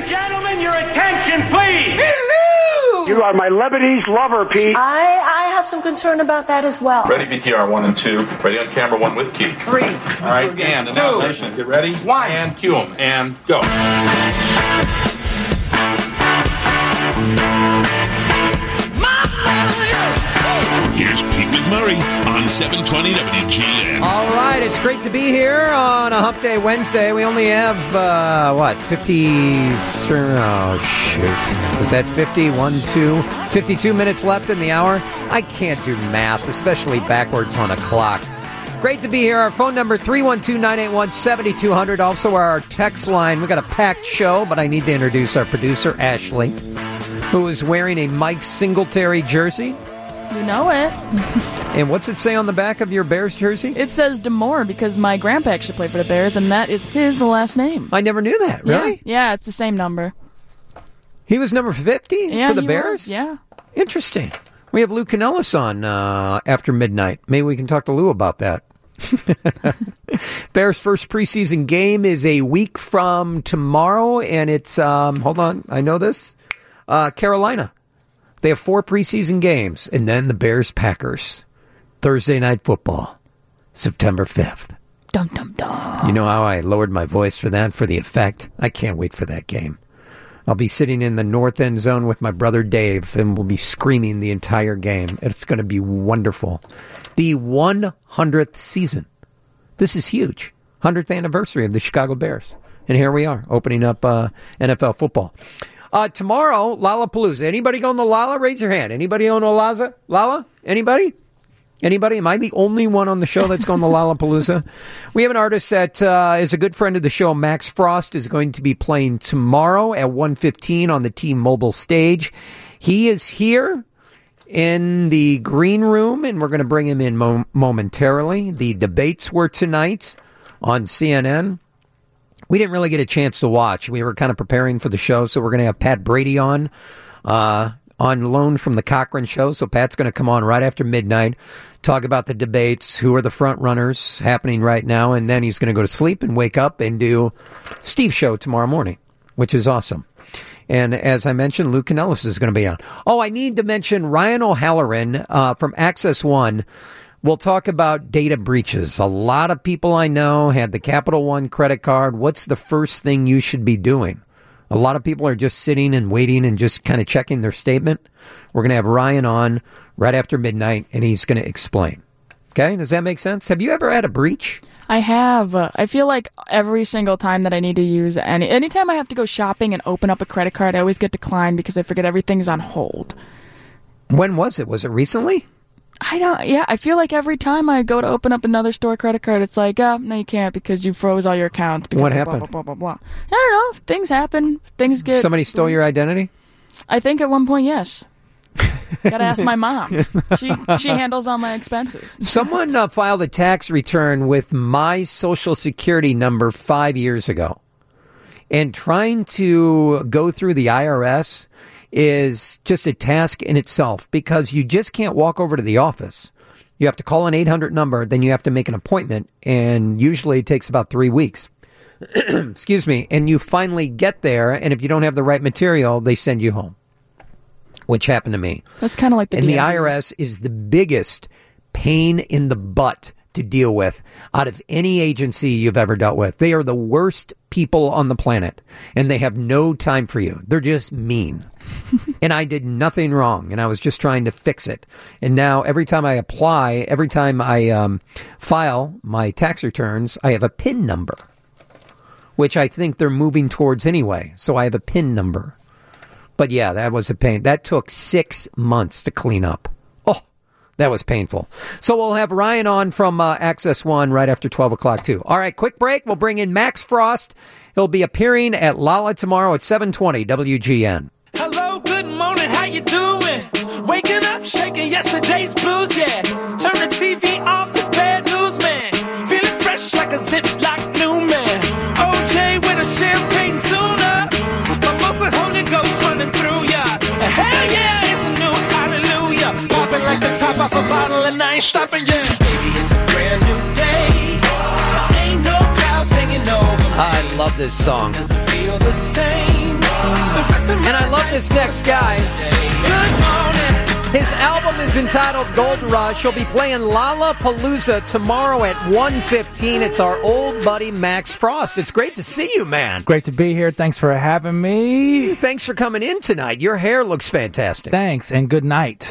Gentlemen, your attention, please. Hello! You are my Lebanese lover, Pete. I have some concern about that as well. Ready, BTR 1 and 2. Ready on camera 1 with key. 3. All right, and announcement. Get ready. 1. And cue them. And go. Here's Pete McMurray on 720 WGN. All right, it's great to be here on a Hump Day Wednesday. We only have, 50... Oh, shoot. Is that 50? 52 minutes left in the hour? I can't do math, especially backwards on a clock. Great to be here. Our phone number, 312-981-7200. Also, our text line. We got a packed show, but I need to introduce our producer, Ashley, who is wearing a Mike Singletary jersey. You know it. And what's it say on the back of your Bears jersey? It says Demore because my grandpa actually played for the Bears, and that is his last name. I never knew that. Really? Yeah, it's the same number. He was number 50 for the Bears? Was, yeah. Interesting. We have Lou Canellis on after midnight. Maybe we can talk to Lou about that. Bears' first preseason game is a week from tomorrow, and it's, hold on, I know this, Carolina. They have 4 preseason games, and then the Bears-Packers. Thursday Night Football, September 5th. Dum, dum, dum. You know how I lowered my voice for that, for the effect? I can't wait for that game. I'll be sitting in the north end zone with my brother Dave, and we'll be screaming the entire game. It's going to be wonderful. The 100th season. This is huge. 100th anniversary of the Chicago Bears. And here we are, opening up NFL football. Tomorrow, Lollapalooza. Anybody going to Lolla? Raise your hand. Anybody on Lolla? Anybody? Anybody? Am I the only one on the show that's going to Lollapalooza? We have an artist that is a good friend of the show. Max Frost is going to be playing tomorrow at 1:15 on the T-Mobile stage. He is here in the green room, and we're going to bring him in momentarily. The debates were tonight on CNN. We didn't really get a chance to watch. We were kind of preparing for the show, so we're going to have Pat Brady on loan from the Cochran Show. So Pat's going to come on right after midnight, talk about the debates, who are the front runners happening right now, and then he's going to go to sleep and wake up and do Steve's show tomorrow morning, which is awesome. And as I mentioned, Lou Canellis is going to be on. Oh, I need to mention Ryan O'Halloran from Access One. We'll talk about data breaches. A lot of people I know had the Capital One credit card. What's the first thing you should be doing? A lot of people are just sitting and waiting and just kind of checking their statement. We're going to have Ryan on right after midnight, and he's going to explain. Okay? Does that make sense? Have you ever had a breach? I have. I feel like every single time that I need to use anytime I have to go shopping and open up a credit card, I always get declined because I forget everything's on hold. When was it? Was it recently? I feel like every time I go to open up another store credit card, it's like, no, you can't because you froze all your accounts. What happened? Blah, blah, blah, blah, blah. I don't know. Things happen. Things get... Somebody stole your identity? I think at one point, yes. Gotta ask my mom. She handles all my expenses. Someone filed a tax return with my Social Security number 5 years ago. And trying to go through the IRS is just a task in itself because you just can't walk over to the office. You have to call an 800 number, then you have to make an appointment, and usually it takes about 3 weeks. Excuse me. And you finally get there, and if you don't have the right material, they send you home, which happened to me. That's kind of like the And the IRS is the biggest pain in the butt to deal with out of any agency you've ever dealt with. They are the worst people on the planet, and they have no time for you. They're just mean. And I did nothing wrong, and I was just trying to fix it. And now every time I apply, every time I file my tax returns, I have a PIN number, which I think they're moving towards anyway. So I have a PIN number. But yeah, that was a pain. That took 6 months to clean up. Oh, that was painful. So we'll have Ryan on from Access One right after 12 o'clock too. All right, quick break. We'll bring in Max Frost. He'll be appearing at Lolla tomorrow at 7:20 WGN. Hello, good morning, how you doing? Waking up, shaking yesterday's blues, yeah. Turn the TV off, it's bad news, man. Feeling fresh like a Ziploc new man. OJ with a champagne tuna. Mimosa Holy Ghost running through ya. Hell yeah, it's a new hallelujah. Popping like the top off a bottle and I ain't stopping, yeah. Baby, it's a brand new day. Ain't no clouds hanging over me. I love this song. Doesn't feel the same. And I love this next guy. Good morning. His album is entitled Gold Rush. He'll be playing Lollapalooza tomorrow at 1:15. It's our old buddy Max Frost. It's great to see you, man. Great to be here. Thanks for having me. Thanks for coming in tonight. Your hair looks fantastic. Thanks, and good night.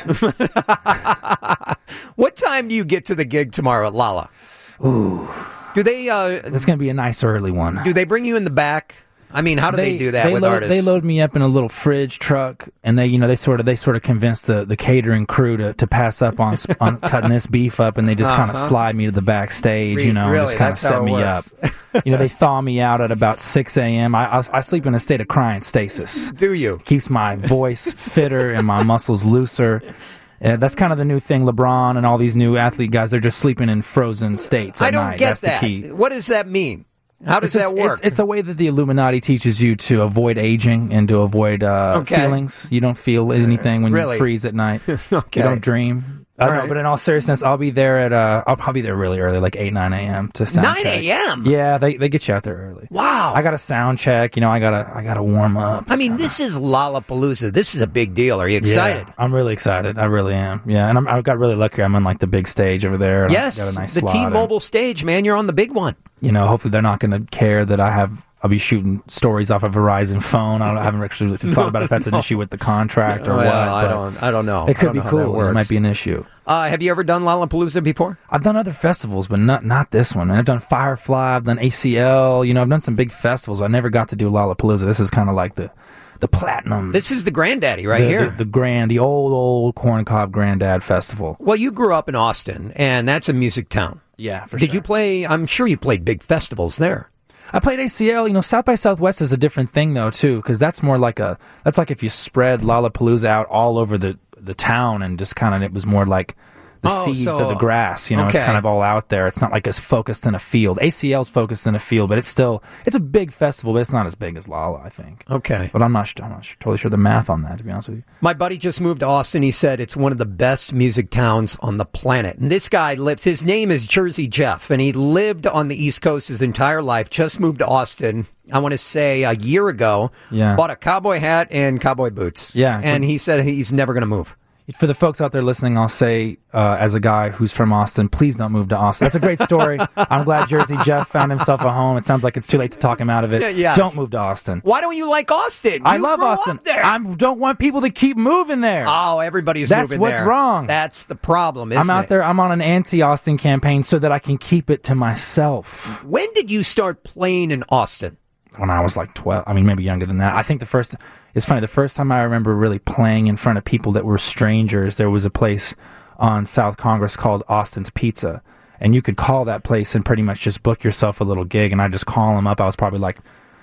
What time do you get to the gig tomorrow at Lolla? Ooh. Do they? It's going to be a nice early one. Do they bring you in the back? I mean, how do they do that with artists? They load me up in a little fridge truck, and they sort of convince the catering crew to pass up on cutting this beef up, and they just kind of slide me to the backstage, and just kind of set me up. They thaw me out at about 6 a.m. I sleep in a state of cryostasis. Do you? Keeps my voice fitter and my muscles looser. That's kind of the new thing. LeBron and all these new athlete guys, they're just sleeping in frozen states at night. I don't get That's that. The key. What does that mean? How does that work? It's a way that the Illuminati teaches you to avoid aging and to avoid feelings. You don't feel anything when you freeze at night. Okay. You don't dream. No, but in all seriousness, I'll be there at I'll probably be there really early, like 8, 9 a.m. to sound 9 check. a.m.? Yeah, they get you out there early. Wow. I got a sound check. I gotta warm up. I mean, this is Lollapalooza. This is a big deal. Are you excited? Yeah, I'm really excited. I really am. Yeah, and I got really lucky. I'm on like the big stage over there. And yes, I got a nice the slot T-Mobile stage, man. You're on the big one. Hopefully they're not going to care that I'll be shooting stories off a Verizon phone. I haven't actually thought about if that's an issue with the contract or what. I don't know. It could be cool. It might be an issue. Have you ever done Lollapalooza before? I've done other festivals, but not this one. I've done Firefly. I've done ACL. I've done some big festivals. I never got to do Lollapalooza. This is kind of like the platinum. This is the granddaddy here. The old Corncob Granddad Festival. Well, you grew up in Austin, and that's a music town. Yeah, for sure. Did you play? I'm sure you played big festivals there. I played ACL. South by Southwest is a different thing though too, because that's more like that's like if you spread Lollapalooza out all over the town and just kind of it was more like the seeds of the grass. It's kind of all out there. It's not like as focused in a field. ACL's focused in a field, but it's a big festival, but it's not as big as Lolla, I think. Okay. But I'm not totally sure the math on that, to be honest with you. My buddy just moved to Austin. He said it's one of the best music towns on the planet. And this guy his name is Jersey Jeff, and he lived on the East Coast his entire life, just moved to Austin, I want to say a year ago, bought a cowboy hat and cowboy boots. Yeah. And he said he's never going to move. For the folks out there listening, I'll say, as a guy who's from Austin, please don't move to Austin. That's a great story. I'm glad Jersey Jeff found himself a home. It sounds like it's too late to talk him out of it. Yes. Don't move to Austin. Why don't you like Austin? I love Austin. I don't want people to keep moving there. Oh, everybody's moving there. That's what's wrong. That's the problem, isn't it? I'm out there. I'm on an anti-Austin campaign so that I can keep it to myself. When did you start playing in Austin? When I was like 12. I mean, maybe younger than that. I think it's funny, the first time I remember really playing in front of people that were strangers, there was a place on South Congress called Austin's Pizza. And you could call that place and pretty much just book yourself a little gig. And I just call them up. I was probably like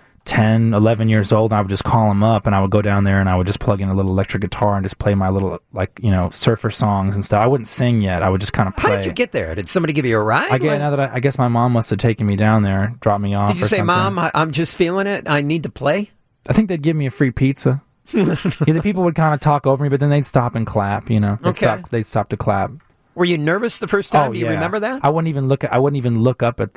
10, 11 years old. And I would just call them up and I would go down there and I would just plug in a little electric guitar and just play my little, surfer songs and stuff. I wouldn't sing yet. I would just kind of play. How did you get there? Did somebody give you a ride? I guess my mom must have taken me down there, dropped me off. Did you say, Mom, I'm just feeling it. I need to play? I think they'd give me a free pizza. The people would kind of talk over me, but then they'd stop and clap. They'd stop to clap. Were you nervous the first time? Do you remember that? I wouldn't even look up at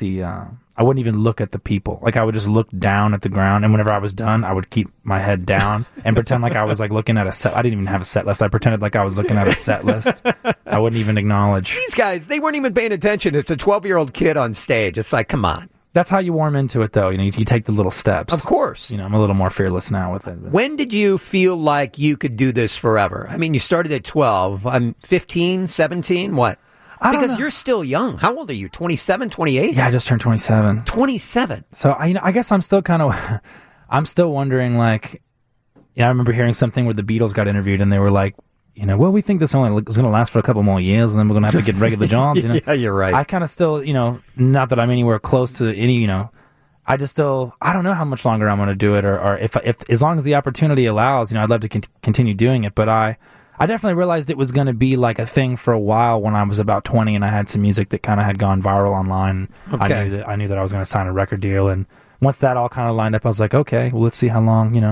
the people. Like I would just look down at the ground, and whenever I was done, I would keep my head down and pretend like I was like looking at a set. I didn't even have a set list. I pretended like I was looking at a set list. I wouldn't even acknowledge. These guys, they weren't even paying attention. It's a 12-year-old kid on stage. It's like, come on. That's how you warm into it, though. You take the little steps. Of course. I'm a little more fearless now with it. But. When did you feel like you could do this forever? I mean, you started at 12. I'm 15, 17, what? Because you're still young. How old are you? 27, 28? Yeah, I just turned 27. 27. So, I guess I'm still kind of... I'm still wondering, like... I remember hearing something where the Beatles got interviewed, and they were like, well, we think this only is going to last for a couple more years, and then we're going to have to get regular jobs, Yeah, you're right. I kind of still, not that I'm anywhere close to any, I just still, I don't know how much longer I'm going to do it, or if as long as the opportunity allows, I'd love to continue doing it, but I definitely realized it was going to be like a thing for a while when I was about 20 and I had some music that kind of had gone viral online. I knew that I was going to sign a record deal, and once that all kind of lined up, I was like, okay, well, let's see how long,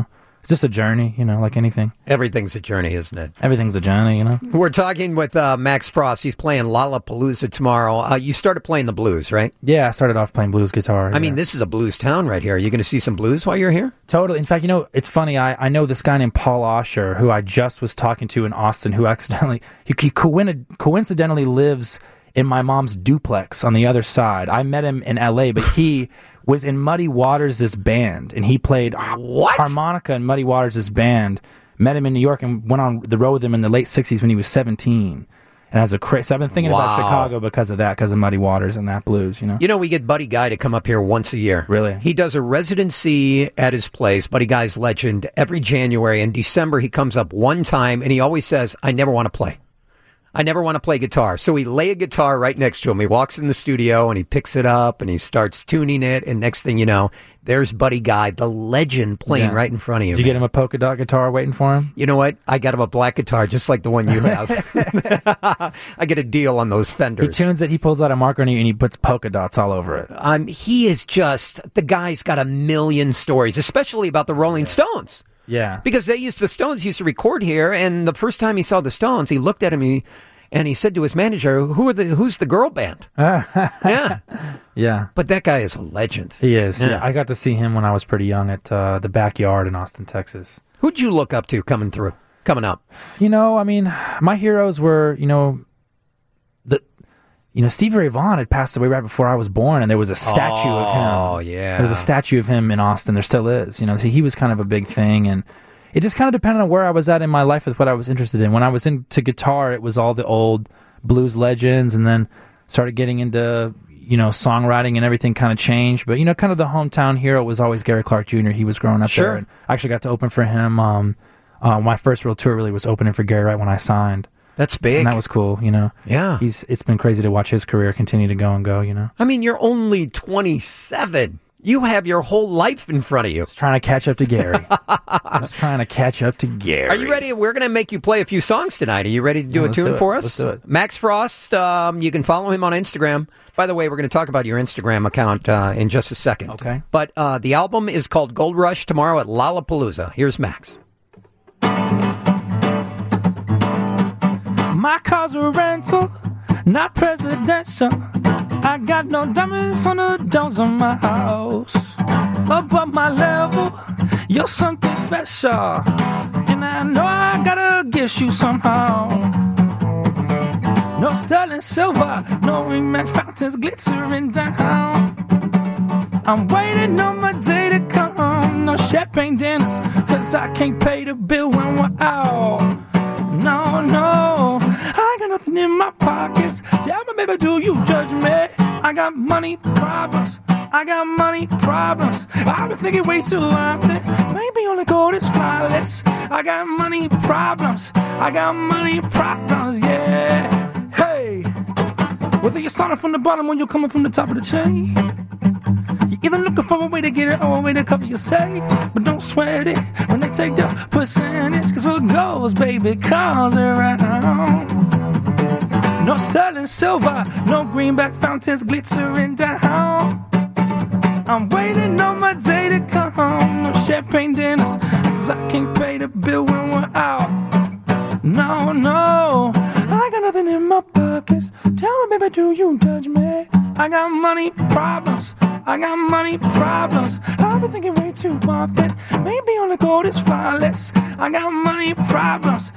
It's just a journey, like anything. Everything's a journey, isn't it? Everything's a journey, We're talking with Max Frost. He's playing Lollapalooza tomorrow. You started playing the blues, right? Yeah, I started off playing blues guitar. I mean, this is a blues town right here. Are you going to see some blues while you're here? Totally. In fact, it's funny. I know this guy named Paul Osher, who I just was talking to in Austin, who he coincidentally lives in my mom's duplex on the other side. I met him in L.A., but he was in Muddy Waters' band, and he played harmonica in Muddy Waters' band. Met him in New York and went on the road with him in the late 60s when he was 17. And as a crazy, I've been thinking about Chicago because of that, because of Muddy Waters and that blues, we get Buddy Guy to come up here once a year. Really? He does a residency at his place, Buddy Guy's Legend, every January. In December, he comes up one time, and he always says, I never want to play. I never want to play guitar. So we lay a guitar right next to him. He walks in the studio and he picks it up and he starts tuning it. And next thing you know, there's Buddy Guy, the legend, playing right in front of you. Did you get him a polka dot guitar waiting for him? You know what? I got him a black guitar just like the one you have. I get a deal on those Fenders. He tunes it, he pulls out a marker and he puts polka dots all over it. He is just, the guy's got a million stories, especially about the Rolling Stones. Yeah. Because the Stones used to record here, and the first time he saw the Stones, he looked at him and he said to his manager, who's the girl band? Yeah. Yeah. But that guy is a legend. He is. Yeah. I got to see him when I was pretty young at the Backyard in Austin, Texas. Who'd you look up to coming up? My heroes were, Stevie Ray Vaughan had passed away right before I was born, and there was a statue of him. Oh, yeah. There was a statue of him in Austin. There still is. He was kind of a big thing, and it just kind of depended on where I was at in my life with what I was interested in. When I was into guitar, it was all the old blues legends, and then started getting into, songwriting, and everything kind of changed. But, kind of the hometown hero was always Gary Clark Jr. He was growing up there, and I actually got to open for him. My first real tour really was opening for Gary right when I signed. That's big. And that was cool, Yeah. It's been crazy to watch his career continue to go and go, I mean, you're only 27. You have your whole life in front of you. Just trying to catch up to Gary. Are you ready? We're going to make you play a few songs tonight. Are you ready to do a tune for us? Let's do it. Max Frost, you can follow him on Instagram. By the way, we're going to talk about your Instagram account in just a second. Okay. But the album is called Gold Rush, tomorrow at Lollapalooza. Here's Max. My car's a rental, not presidential. I got no diamonds on the doors of my house. Above my level, you're something special, and I know I gotta get you somehow. No sterling silver, no ring fountains glittering down. I'm waiting on my day to come. No champagne dinners, 'cause I can't pay the bill when we're out. No, no, I got nothing in my pockets. Tell me, baby, do you judge me? I got money problems. I've been thinking way too often. Maybe only gold is flawless. I got money problems, yeah. Hey, whether you're starting from the bottom or you're coming from the top of the chain, you're either looking for a way to get it or a way to cover your save. But don't sweat it when they take the percentage, 'cause what goes, baby, comes around. No sterling silver, no greenback fountains glittering down. I'm waiting on my day to come. No champagne dinners, 'cause I can't pay the bill when we're out. No, no, I got nothing in my pockets. Tell me, baby, do you judge me? I got money problems. I've been thinking way too often. Maybe only gold is flawless. I got money problems,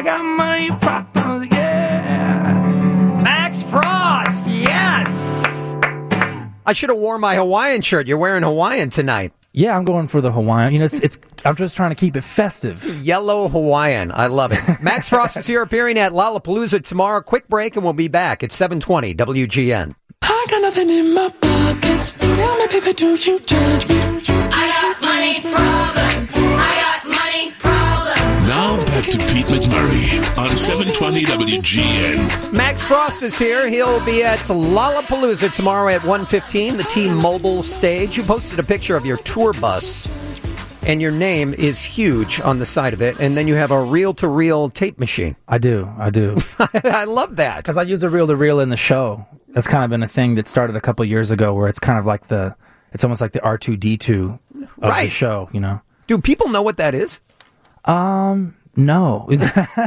yeah. Max Frost, yes! I should have worn my Hawaiian shirt. You're wearing Hawaiian tonight. Yeah, I'm going for the Hawaiian. I'm just trying to keep it festive. Yellow Hawaiian. I love it. Max Frost is here appearing at Lollapalooza tomorrow. Quick break and we'll be back at 720 WGN. I got nothing in my pockets. Tell me, baby, do you judge me? I got money problems. Now back to Pete McMurray on 720 WGN. Max Frost is here. He'll be at Lollapalooza tomorrow at 1:15, the T-Mobile stage. You posted a picture of your tour bus, and your name is huge on the side of it, and then you have a reel-to-reel tape machine. I do. I love that. Because I use a reel-to-reel in the show. That's kind of been a thing that started a couple years ago, where it's kind of like it's almost like the R2-D2 of the show, Do people know what that is? No.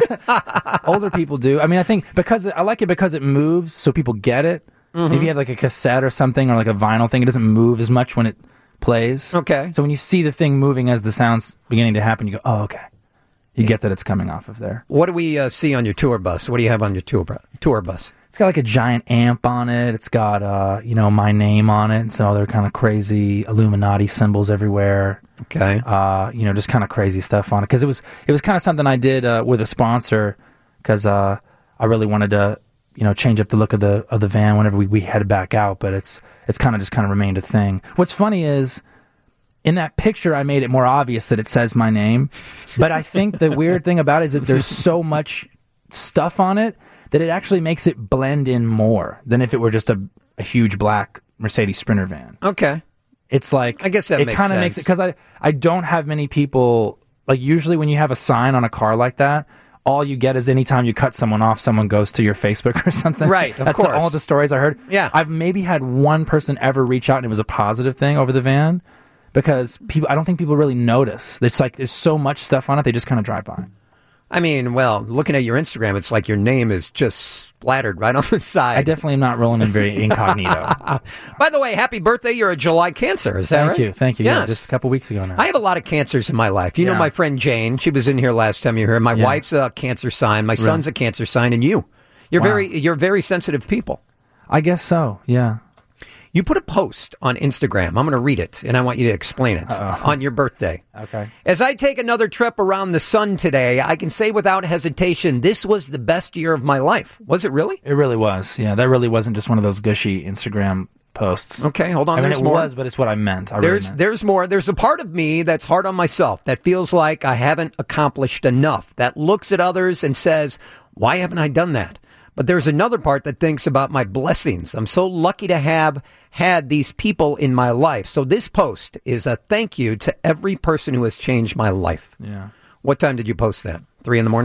Older people do. I mean, I think I like it because it moves, so people get it. Mm-hmm. If you have like a cassette or something, or like a vinyl thing, it doesn't move as much when it plays. Okay. So when you see the thing moving as the sound's beginning to happen, you go, oh, okay. You get that it's coming off of there. What do we see on your tour bus? What do you have on your tour bus? It's got like a giant amp on it. It's got, my name on it and some other kind of crazy Illuminati symbols everywhere. Okay. Just kind of crazy stuff on it. Because it was kind of something I did with a sponsor because I really wanted to, change up the look of the van whenever we headed back out. But it's kind of remained a thing. What's funny is, in that picture, I made it more obvious that it says my name. But I think the weird thing about it is that there's so much stuff on it that it actually makes it blend in more than if it were just a huge black Mercedes Sprinter van. Okay. It's like, I guess that makes kind of sense. makes it, because I don't have many people, like usually when you have a sign on a car like that, all you get is anytime you cut someone off, someone goes to your Facebook or something. Right, of That's course. all the stories I heard. Yeah. I've maybe had one person ever reach out and it was a positive thing over the van. Because I don't think people really notice. It's like there's so much stuff on it, they just kind of drive by. I mean, well, looking at your Instagram, it's like your name is just splattered right on the side. I definitely am not rolling in very incognito. By the way, happy birthday. You're a July Cancer. Is that right? Thank you. Yeah, Yes. just a couple weeks ago now. I have a lot of cancers in my life. You know Yeah. my friend Jane. She was in here last time you were here. My Yeah. wife's a Cancer sign. My son's a Cancer sign. And you're Wow. you're very sensitive people. I guess so, yeah. You put a post on Instagram. I'm going to read it, and I want you to explain it on your birthday. Okay. As I take another trip around the sun today, I can say without hesitation, this was the best year of my life. Was it really? It really was, yeah. That really wasn't just one of those gushy Instagram posts. Okay, hold on. I mean, There's it more. was, but it's what I meant. There's more. There's a part of me that's hard on myself that feels like I haven't accomplished enough, that looks at others and says, why haven't I done that? But there's another part that thinks about my blessings. I'm so lucky to have had these people in my life. So this post is a thank you to every person who has changed my life. Yeah. What time did you post that? 3 a.m?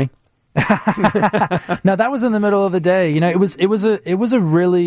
No, that was in the middle of the day. It was a really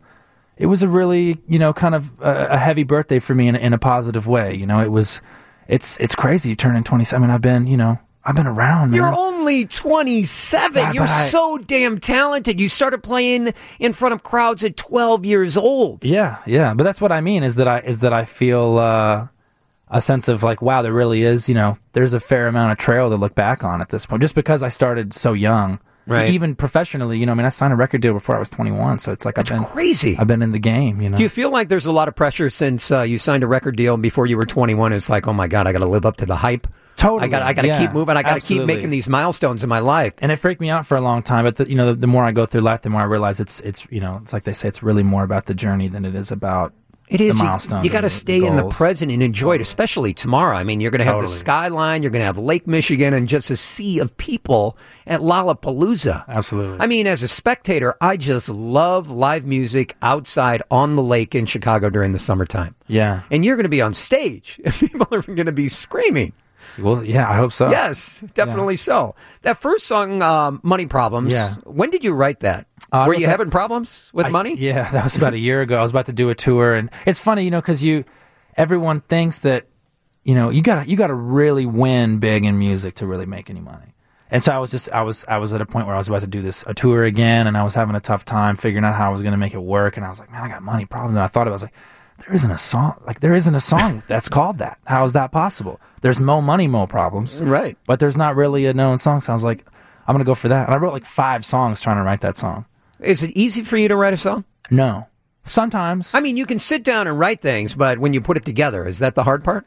kind of a heavy birthday for me in a positive way. It's crazy. You turn in 27. I've been around, man. You're only 27. Yeah, You're so damn talented. You started playing in front of crowds at 12 years old. Yeah. But that's what I mean is that I feel a sense of like, wow, there really is, there's a fair amount of trail to look back on at this point. Just because I started so young, right? Even professionally, I signed a record deal before I was 21, so it's like crazy. I've been in the game, Do you feel like there's a lot of pressure since you signed a record deal before you were 21? It's like, oh my God, I got to live up to the hype. Totally. I got to keep moving. I got to keep Absolutely. making these milestones in my life. And it freaked me out for a long time. But the more I go through life, the more I realize it's like they say, it's really more about the journey than it is about It is. the milestones. You got to and stay in the goals. present and enjoy it, especially tomorrow. I mean, you're going to have the Totally. skyline. You're going to have Lake Michigan and just a sea of people at Lollapalooza. Absolutely. I mean, as a spectator, I just love live music outside on the lake in Chicago during the summertime. Yeah. And you're going to be on stage, and people are going to be screaming. Well, yeah, I hope so. Yes, definitely so. That first song, Money Problems, Yeah. when did you write that? I Were wrote you that- having problems with money? Yeah, that was about a year ago. I was about to do a tour, and it's funny, because everyone thinks that, you gotta really win big in music to really make any money. And so I was at a point where I was about to do a tour again, and I was having a tough time figuring out how I was going to make it work. And I was like, man, I got money problems. And I thought I was like, there isn't a song that's called that. How is that possible? There's Mo Money, Mo Problems. Right. But there's not really a known song. So I was like, I'm going to go for that. And I wrote like 5 songs trying to write that song. Is it easy for you to write a song? No. Sometimes. I mean, you can sit down and write things, but when you put it together, is that the hard part?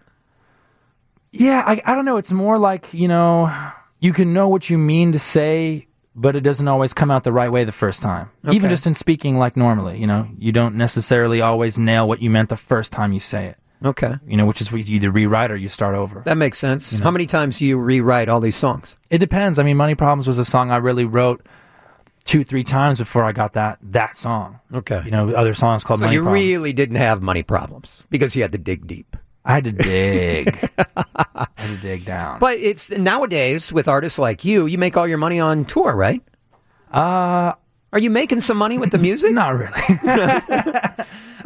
Yeah, I don't know. It's more like, you can know what you mean to say, but it doesn't always come out the right way the first time. Okay. Even just in speaking like normally, you don't necessarily always nail what you meant the first time you say it. Okay. Which is you either rewrite or you start over. That makes sense. How many times do you rewrite all these songs? It depends. I mean, Money Problems was a song I really wrote 2-3 times before I got that song. Okay. Other songs called So Money you Problems. really didn't have money problems because you had to dig deep. I had to dig. I had to dig down. But it's nowadays with artists like you make all your money on tour, right? Are you making some money with the music? Not really.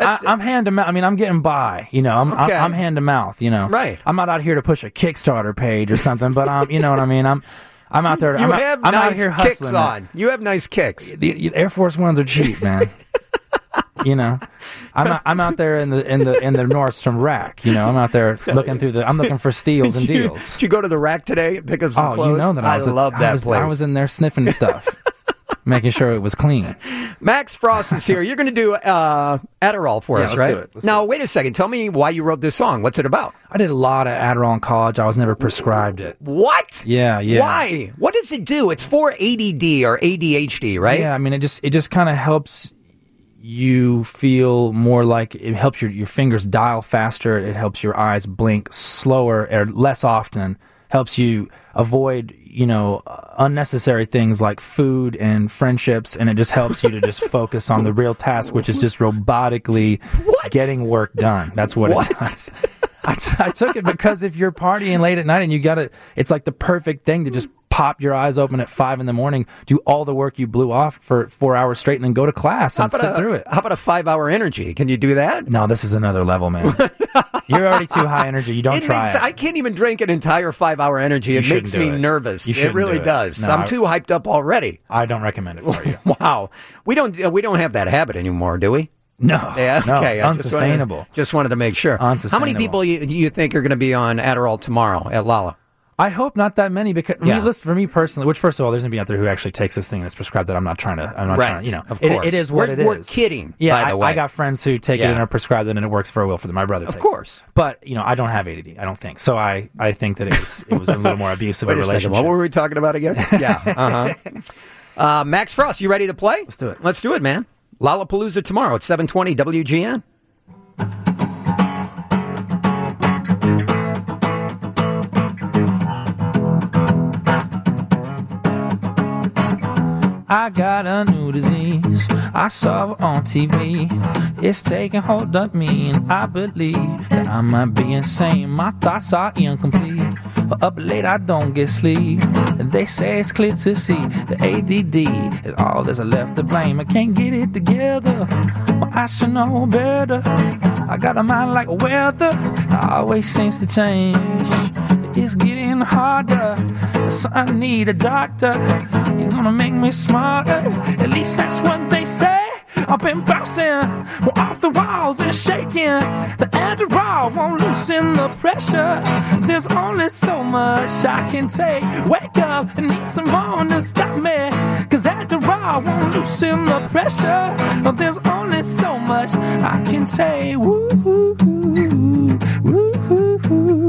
I'm hand to mouth. I mean, I'm getting by. You know, I'm hand to mouth. You know, Right. I'm not out here to push a Kickstarter page or something, but you know what I mean. I'm out there. You I'm have I'm nice out here kicks hustling. on. You have nice kicks. The Air Force Ones are cheap, man. You know, I'm out there in the Nordstrom rack. You know, I'm out there looking through I'm looking for steals and deals. Did you go to the rack today and pick up some clothes? You know that I love that place. I was in there sniffing stuff, making sure it was clean. Max Frost is here. You're going to do Adderall for us, let's right? do it. Let's now, do it. wait a second. Tell me why you wrote this song. What's it about? I did a lot of Adderall in college. I was never prescribed it. What? Yeah. Why? What does it do? It's for ADD or ADHD, right? Yeah, I mean, it just kind of helps you feel more like it helps your fingers dial faster. It helps your eyes blink slower or less often. Helps you avoid, you know, unnecessary things like food and friendships, and it just helps you to just focus on the real task, which is just robotically getting work done. That's what it does. I took it because if you're partying late at night and it's like the perfect thing to just pop your eyes open at 5 a.m, do all the work you blew off for 4 hours straight, and then go to class and sit through it. How about a 5-hour energy? Can you do that? No, this is another level, man. You're already too high energy. You don't try it. I can't even drink an entire 5-hour energy. It makes me nervous. It really does. No, I'm too hyped up already. I don't recommend it for you. Wow. We don't have that habit anymore, do we? No. Yeah, okay. No, unsustainable. Just wanted to make sure. Unsustainable. How many people do you think are going to be on Adderall tomorrow at Lala? I hope not that many, because listen, for me personally, which first of all, there's nobody out there who actually takes this thing and it's prescribed that I'm not trying to, you know. Of course. It is what it is. We're kidding, yeah, by the way. I got friends who take it and are prescribed it and it works very well for them. My brother takes it. Of course. But, you know, I don't have ADD, I don't think. So I think that it was a little more abusive of a relationship. What were we talking about again? Yeah. Max Frost, you ready to play? Let's do it. Let's do it, man. Lollapalooza tomorrow at 7:20 WGN. I got a new disease, I saw it on TV. It's taking hold of me, and I believe that I might be insane. My thoughts are incomplete, but up late I don't get sleep. And they say it's clear to see the ADD is all that's left to blame. I can't get it together, well, I should know better. I got a mind like weather, it always seems to change. It's getting harder, so I need a doctor. He's gonna make me smarter, at least that's what they say. I've been bouncing off the walls and shaking. The Adderall won't loosen the pressure. There's only so much I can take. Wake up and need someone to stop me, 'cause Adderall won't loosen the pressure. There's only so much I can take. Woo-hoo-hoo, woo-hoo-hoo.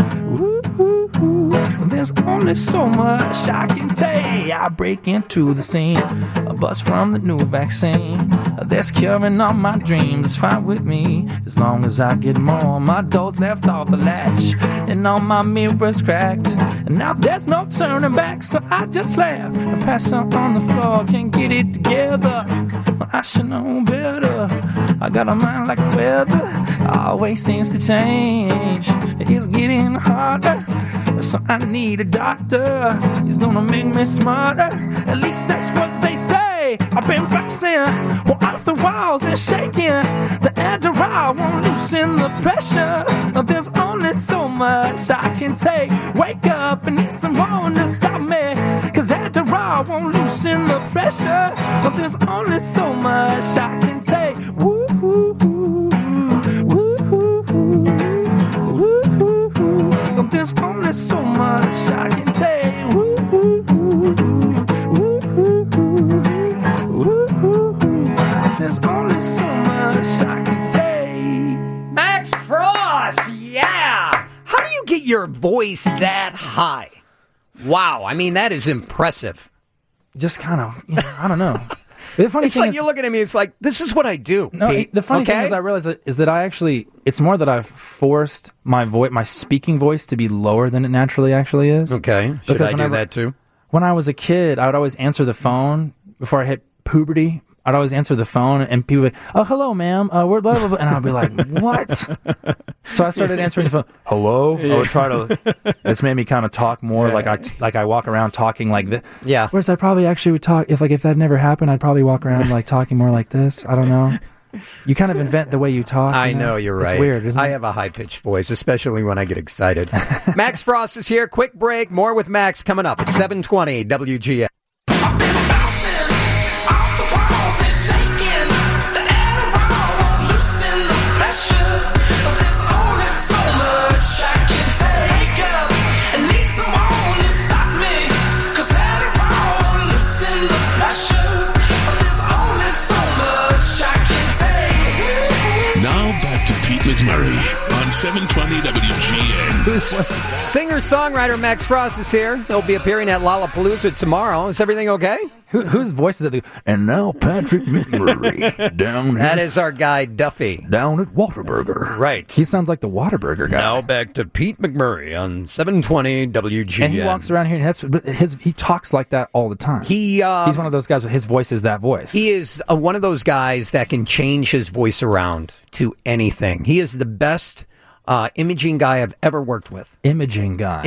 There's only so much I can take. I break into the scene, a buzz from the new vaccine. That's curing all my dreams. It's fine with me as long as I get more. My door's left off the latch and all my mirrors cracked, and now there's no turning back. So I just laugh and pass out on the floor. Can't get it together, well, I should know better. I got a mind like weather, always seems to change. It's getting harder, so I need a doctor. He's gonna make me smarter, at least that's what they say. I've been bouncing off the walls and shaking. The Adderall won't loosen the pressure. There's only so much I can take. Wake up and need someone to stop me, 'cause Adderall won't loosen the pressure. There's only so much I can take. Woo-hoo-hoo, woo-hoo-hoo, woo-hoo-hoo. There's only so much I can say. Woo-hoo-hoo, woo-hoo-hoo, woo-hoo-hoo. There's only so much I can say. Max Frost, yeah! How do you get your voice that high? Wow, I mean, that is impressive. Just kind of, you know, I don't know. The funny It's thing like is, you're looking at me, it's like, this is what I do. No, Pete. the funny thing is, I realize is that I actually, it's more that I've forced my speaking voice to be lower than it naturally actually is. Okay, should Because I do that too? When I was a kid, I would always answer the phone before I hit puberty. I'd always answer the phone, and people would, "Oh, hello, ma'am. We're blah, blah, blah." And I'd be like, "What?" So I started answering the phone. Hello. I would try to. It's made me kind of talk more like I walk around talking like this. Yeah. Whereas I probably actually would talk if that never happened. I'd probably walk around like talking more like this. I don't know. You kind of invent the way you talk. I know, you're right. It's weird, isn't it? I have a high-pitched voice, especially when I get excited. Max Frost is here. Quick break. More with Max coming up at 7:20 WGN. Pete McMurray on 720 WGN. Singer-songwriter Max Frost is here. He'll be appearing at Lollapalooza tomorrow. Is everything okay? Whose voice is it? And now Patrick McMurray down here. That is our guy Duffy. Down at Whataburger. Right. He sounds like the Whataburger guy. Now back to Pete McMurray on 720 WGN. And he walks around here and he talks like that all the time. He's one of those guys with his voice is that voice. He is one of those guys that can change his voice around to anything. He is the best imaging guy I've ever worked with. Imaging guy.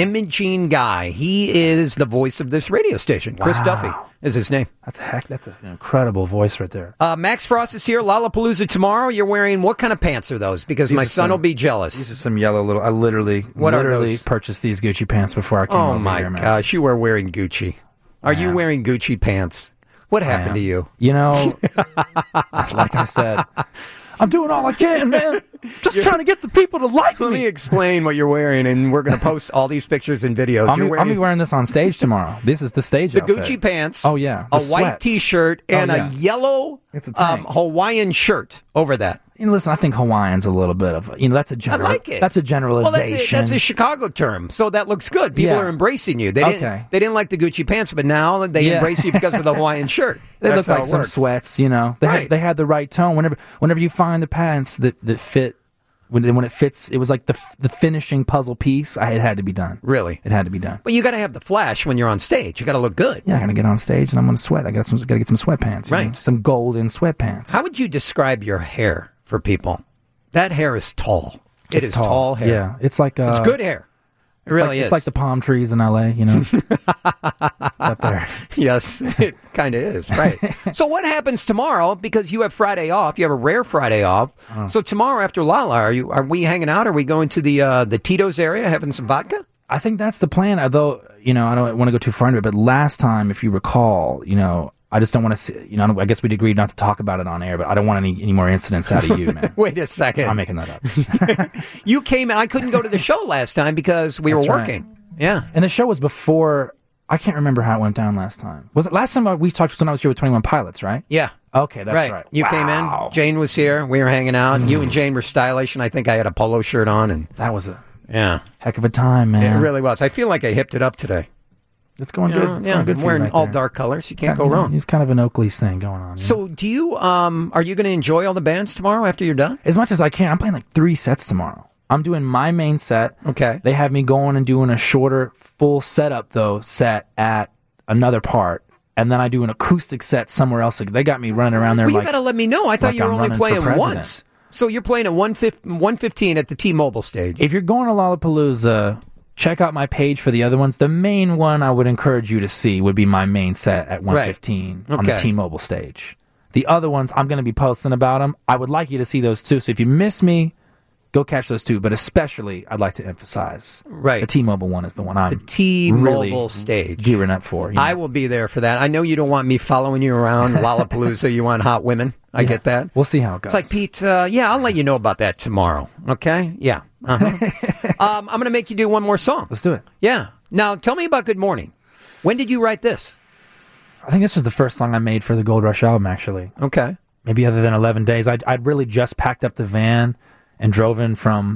He is the voice of this radio station. Chris Duffy is his name. That's an incredible voice right there. Max Frost is here. Lollapalooza tomorrow. You're wearing what kind of pants are those? Because my son will be jealous. These are some yellow little. I literally purchased these Gucci pants before I came over here. Oh my gosh, you are wearing Gucci. Are you wearing Gucci pants? What happened to you? You know, like I said, I'm doing all I can, man. Just trying to get the people to like me. Let me explain what you're wearing, and we're going to post all these pictures and videos. I'll be wearing this on stage tomorrow. This is the stage outfit. Gucci pants. Oh, yeah. A white T-shirt and a yellow Hawaiian shirt over that. You know, listen, I think Hawaiian's a little bit of, that's a I like it. That's a generalization. Well, that's a Chicago term, so that looks good. People are embracing you. They didn't like the Gucci pants, but now they embrace you because of the Hawaiian shirt. They look like some sweats, They had the right tone. Whenever you find the pants that fit, when it fits, it was like the finishing puzzle piece. It had to be done. Really, it had to be done. But you got to have the flash when you're on stage. You got to look good. Yeah, I got to get on stage and I'm going to sweat. I got to get some sweatpants. Right, some golden sweatpants. How would you describe your hair for people? That hair is tall. It's tall hair. Yeah, it's like it's good hair. It really is. It's like the palm trees in LA, It's up there. Yes, it kind of is, right. So what happens tomorrow? Because you have Friday off. You have a rare Friday off. So tomorrow after Lala, are we hanging out? Are we going to the Tito's area having some vodka? I think that's the plan. Although, I don't want to go too far into it, but last time, if you recall, I just don't want to see, I guess we'd agreed not to talk about it on air, but I don't want any more incidents out of you, man. Wait a second. I'm making that up. You came in. I couldn't go to the show last time because we were working. Right. Yeah. And the show was before, I can't remember how it went down last time. Was it last time we talked when I was here with 21 Pilots, right? Yeah. Okay, that's right. You came in. Jane was here. We were hanging out. You and Jane were stylish, and I think I had a polo shirt on. And that was a heck of a time, man. It really was. I feel like I hipped it up today. It's going good. It's going good for wearing you right all there. Dark colors. You can't go wrong. It's kind of an Oakley's thing going on. So do you, are you going to enjoy all the bands tomorrow after you're done? As much as I can. I'm playing like 3 sets tomorrow. I'm doing my main set. Okay. They have me going and doing a shorter, full setup, set at another part. And then I do an acoustic set somewhere else. They got me running around there you got to let me know. I thought you were only playing once. So you're playing at 1:15 at the T-Mobile stage. If you're going to Lollapalooza, check out my page for the other ones. The main one I would encourage you to see would be my main set at 1:15 on the T-Mobile stage. The other ones, I'm going to be posting about them. I would like you to see those too. So if you miss me, go catch those too. But especially, I'd like to emphasize the T-Mobile one is the one I'm the T-Mobile really stage gearing up for. I will be there for that. I know you don't want me following you around Lollapalooza. You want hot women. I get that. We'll see how it goes. It's like, Pete, I'll let you know about that tomorrow. Okay? Yeah. I'm going to make you do one more song. Let's do it. Yeah. Now, tell me about Good Morning. When did you write this? I think this was the first song I made for the Gold Rush album, actually. Okay. Maybe other than 11 Days. I'd really just packed up the van and drove in from...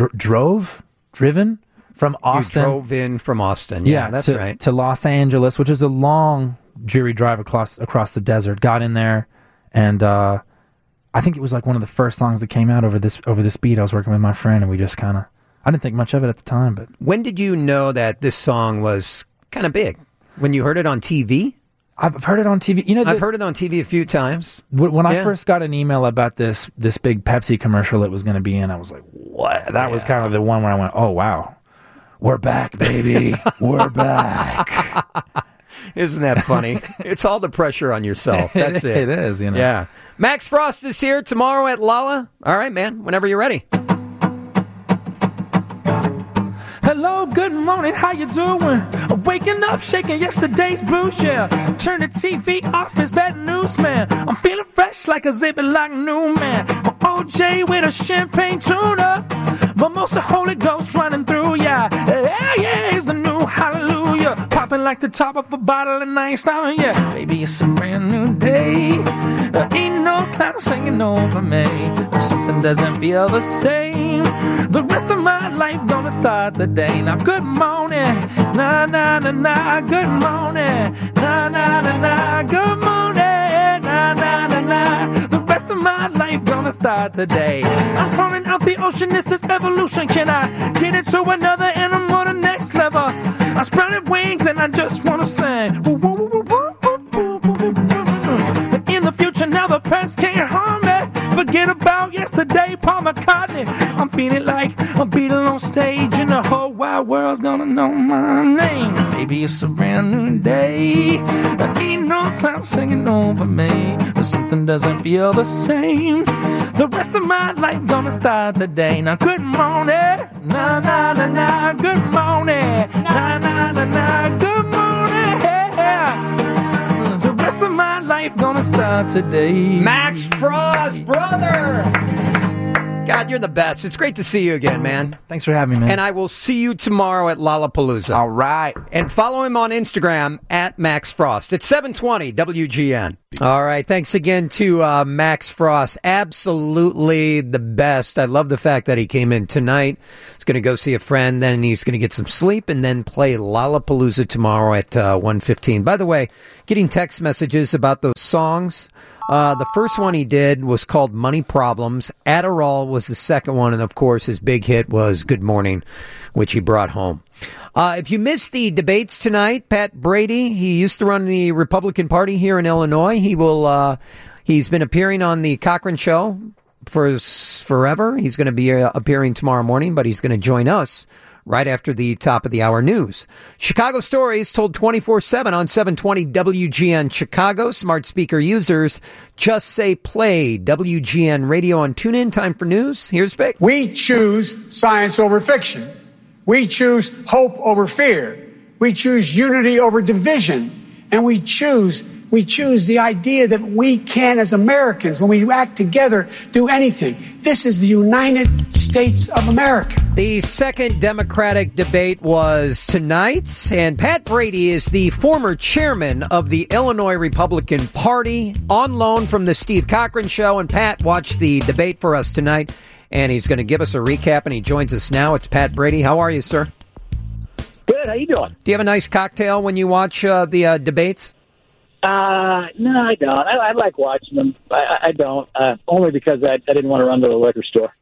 driven from Austin. You drove in from Austin. Yeah, that's right. To Los Angeles, which is a long, dreary drive across the desert. Got in there, and I think it was like one of the first songs that came out over this beat. I was working with my friend, and we just kind of... I didn't think much of it at the time, but... When did you know that this song was kind of big? When you heard it on TV? I've heard it on TV. I've heard it on TV a few times. When I first got an email about this big Pepsi commercial it was going to be in, I was like, what? That was kind of the one where I went, oh, wow. We're back, baby. We're back. Isn't that funny? It's all the pressure on yourself. That's it. It is, you know. Yeah. Max Frost is here tomorrow at Lala. All right, man. Whenever you're ready. Hello, good morning, how you doing? Waking up, shaking yesterday's blues, yeah. Turn the TV off, it's bad news, man. I'm feeling fresh like a Ziploc new man. My OJ with a champagne tuna, but most of Holy Ghost running through, yeah. Yeah, it's the new hallelujah. Popping like the top of a bottle and I ain't stopping, yeah. Baby, it's a brand new day. Ain't no cloud singing over me. Something doesn't feel the same. The rest of my life gonna start today. Now good morning, na na na na. Good morning, na na na na. Good morning, na na na na. The rest of my life gonna start today. I'm pouring out the ocean, this is evolution. Can I get into another animal, the next level? I spread wings and I just wanna sing. Woo, woo, woo, woo, woo, woo, woo, woo, woo. In the future, now the past can't harm me. Forget about yesterday, Paul McCartney. I'm feeling like a Beatle on stage, and the whole wide world's gonna know my name. Maybe it's a brand new day. There ain't no cloud singing over me, but something doesn't feel the same. The rest of my life gonna start today. Now good morning, na na na na. Good morning, na na na na. Good morning, yeah. The rest of my life gonna start today. Max Frost, brother! God, you're the best. It's great to see you again, man. Thanks for having me, man. And I will see you tomorrow at Lollapalooza. All right. And follow him on Instagram at Max Frost. It's 720 WGN. All right. Thanks again to Max Frost. Absolutely the best. I love the fact that he came in tonight. He's going to go see a friend. Then he's going to get some sleep and then play Lollapalooza tomorrow at 1:15. By the way, getting text messages about those songs. The first one he did was called Money Problems. Adderall was the second one. And, of course, his big hit was Good Morning, which he brought home. If you missed the debates tonight, Pat Brady, he used to run the Republican Party here in Illinois. He's been appearing on the Cochran Show for forever. He's going to be appearing tomorrow morning, but he's going to join us right after the top of the hour news. Chicago stories told 24/7 on 720 WGN Chicago. Smart speaker users just say play WGN radio on TuneIn. Time for news. Here's Vic. We choose science over fiction. We choose hope over fear. We choose unity over division. And we choose the idea that we can, as Americans, when we act together, do anything. This is the United States of America. The second Democratic debate was tonight, and Pat Brady is the former chairman of the Illinois Republican Party, on loan from the Steve Cochran Show. And Pat watched the debate for us tonight, and he's going to give us a recap, and he joins us now. It's Pat Brady. How are you, sir? Good. How you doing? Do you have a nice cocktail when you watch the debates? No, I don't. I like watching them. I don't. Only because I didn't want to run to the liquor store.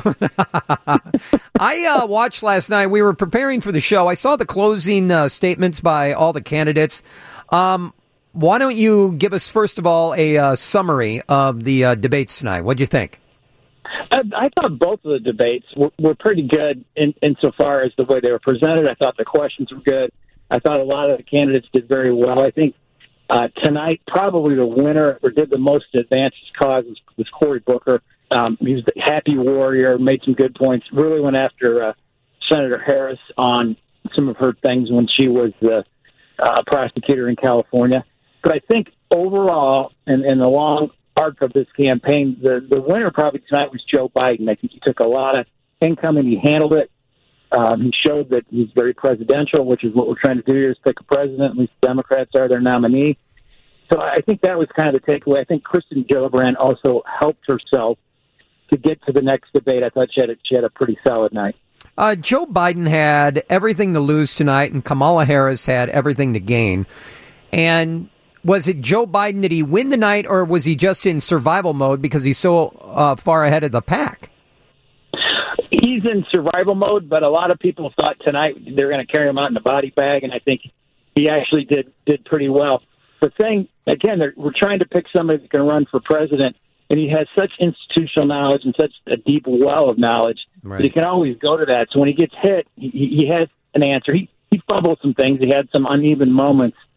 I watched last night. We were preparing for the show. I saw the closing statements by all the candidates. Why don't you give us, first of all, a summary of the debates tonight? What'd you think? I thought both of the debates were pretty good insofar as the way they were presented. I thought the questions were good. I thought a lot of the candidates did very well. I think tonight, probably the winner or did the most to advance his cause was Cory Booker. He was the happy warrior, made some good points, really went after Senator Harris on some of her things when she was the prosecutor in California. But I think overall, in the long arc of this campaign, the winner probably tonight was Joe Biden. I think he took a lot of income and he handled it. He showed that he's very presidential, which is what we're trying to do here, is pick a president. At least the Democrats are their nominee. So I think that was kind of the takeaway. I think Kristen Gillibrand also helped herself to get to the next debate. I thought she had a pretty solid night. Joe Biden had everything to lose tonight, and Kamala Harris had everything to gain. And was it Joe Biden, did he win the night, or was he just in survival mode because he's so far ahead of the pack? He's in survival mode, but a lot of people thought tonight they're going to carry him out in a body bag, and I think he actually did pretty well. The thing, again, we're trying to pick somebody that can run for president, and he has such institutional knowledge and such a deep well of knowledge that he can always go to that. So when he gets hit, he has an answer. He fumbled some things. He had some uneven moments,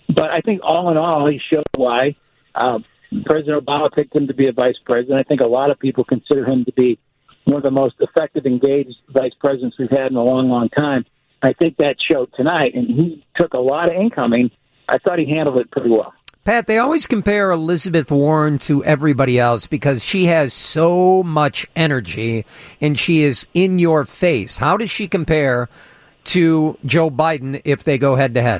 But I think all in all, he showed why President Obama picked him to be a vice president. I think a lot of people consider him to be one of the most effective, engaged vice presidents we've had in a long, long time. I think that showed tonight, and he took a lot of incoming. I thought he handled it pretty well. Pat, they always compare Elizabeth Warren to everybody else because she has so much energy and she is in your face. How does she compare to Joe Biden if they go head to head?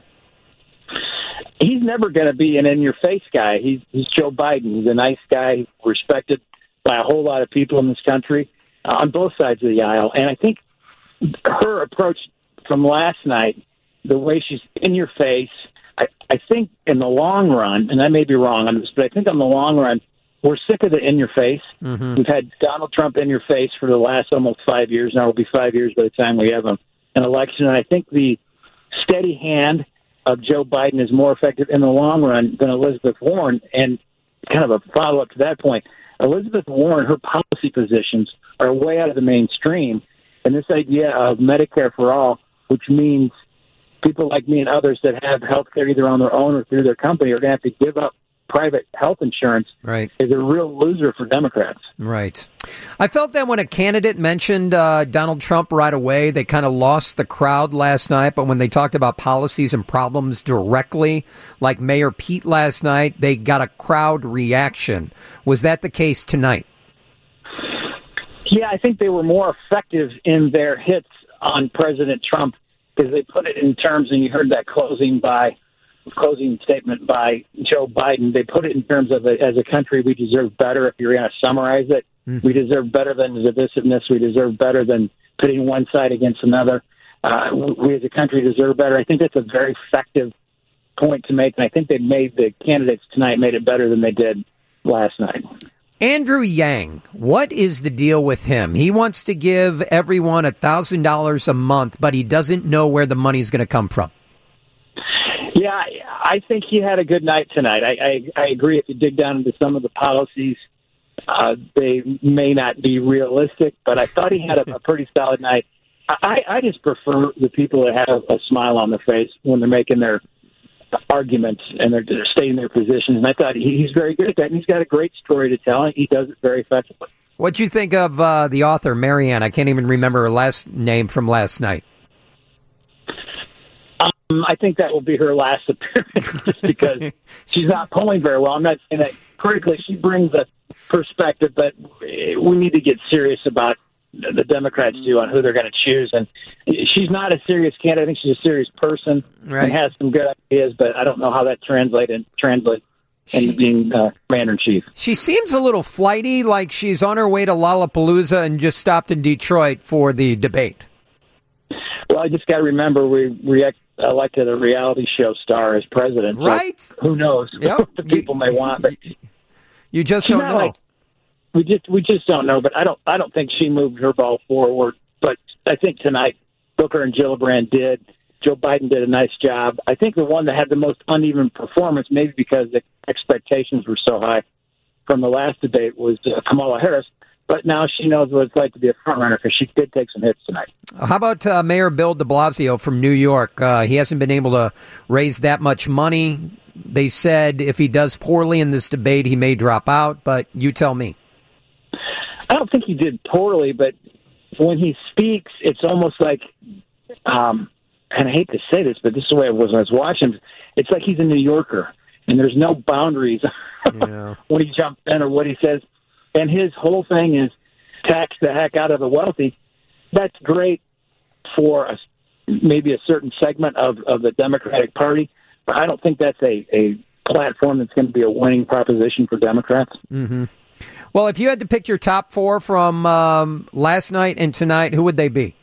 He's never going to be an in-your-face guy. He's Joe Biden. He's a nice guy, respected by a whole lot of people in this country on both sides of the aisle. And I think her approach from last night, the way she's in your face, I think in the long run, and I may be wrong on this, but I think in the long run, we're sick of the in your face. Mm-hmm. We've had Donald Trump in your face for the last almost 5 years. Now it'll be 5 years by the time we have an election. And I think the steady hand of Joe Biden is more effective in the long run than Elizabeth Warren. And kind of a follow-up to that point, Elizabeth Warren, her policy positions are way out of the mainstream. And this idea of Medicare for all, which means people like me and others that have health care either on their own or through their company are going to have to give up private health insurance, right, is a real loser for Democrats. Right. I felt that when a candidate mentioned Donald Trump right away, they kind of lost the crowd last night. But when they talked about policies and problems directly, like Mayor Pete last night, they got a crowd reaction. Was that the case tonight? Yeah, I think they were more effective in their hits on President Trump because they put it in terms, and you heard that closing statement by Joe Biden. They put it in terms of, as a country, we deserve better. If you're going to summarize it, we deserve better than divisiveness. We deserve better than pitting one side against another. We as a country deserve better. I think that's a very effective point to make, and I think the candidates tonight made it better than they did last night. Andrew Yang, what is the deal with him? He wants to give everyone $1,000 a month, but he doesn't know where the money's going to come from. Yeah, I think he had a good night tonight. I agree. If you dig down into some of the policies, they may not be realistic, but I thought he had a pretty solid night. I just prefer the people that have a smile on their face when they're making their arguments and they're stating their positions. And I thought he's very good at that, and he's got a great story to tell, and he does it very effectively. What'd you think of the author, Marianne? I can't even remember her last name from last night. I think that will be her last appearance just because she's not polling very well. I'm not saying that critically. She brings a perspective, but we need to get serious about the Democrats do on who they're going to choose. And she's not a serious candidate. I think she's a serious person and has some good ideas, but I don't know how that translates into being commander-in-chief. She seems a little flighty, like she's on her way to Lollapalooza and just stopped in Detroit for the debate. Well, I just got to remember we elected a reality show star as president. Right? So who knows what the people may want, but you just don't know. We just don't know. But I don't think she moved her ball forward. But I think tonight Booker and Gillibrand did. Joe Biden did a nice job. I think the one that had the most uneven performance, maybe because the expectations were so high from the last debate, was Kamala Harris. But now she knows what it's like to be a frontrunner because she did take some hits tonight. How about Mayor Bill de Blasio from New York? He hasn't been able to raise that much money. They said if he does poorly in this debate, he may drop out, but you tell me. I don't think he did poorly, but when he speaks, it's almost like, and I hate to say this, but this is the way it was when I was watching. It's like he's a New Yorker, and there's no boundaries when he jumps in or what he says. And his whole thing is tax the heck out of the wealthy. That's great for maybe a certain segment of the Democratic Party, but I don't think that's a platform that's going to be a winning proposition for Democrats. Mm-hmm. Well, if you had to pick your top four from last night and tonight, who would they be?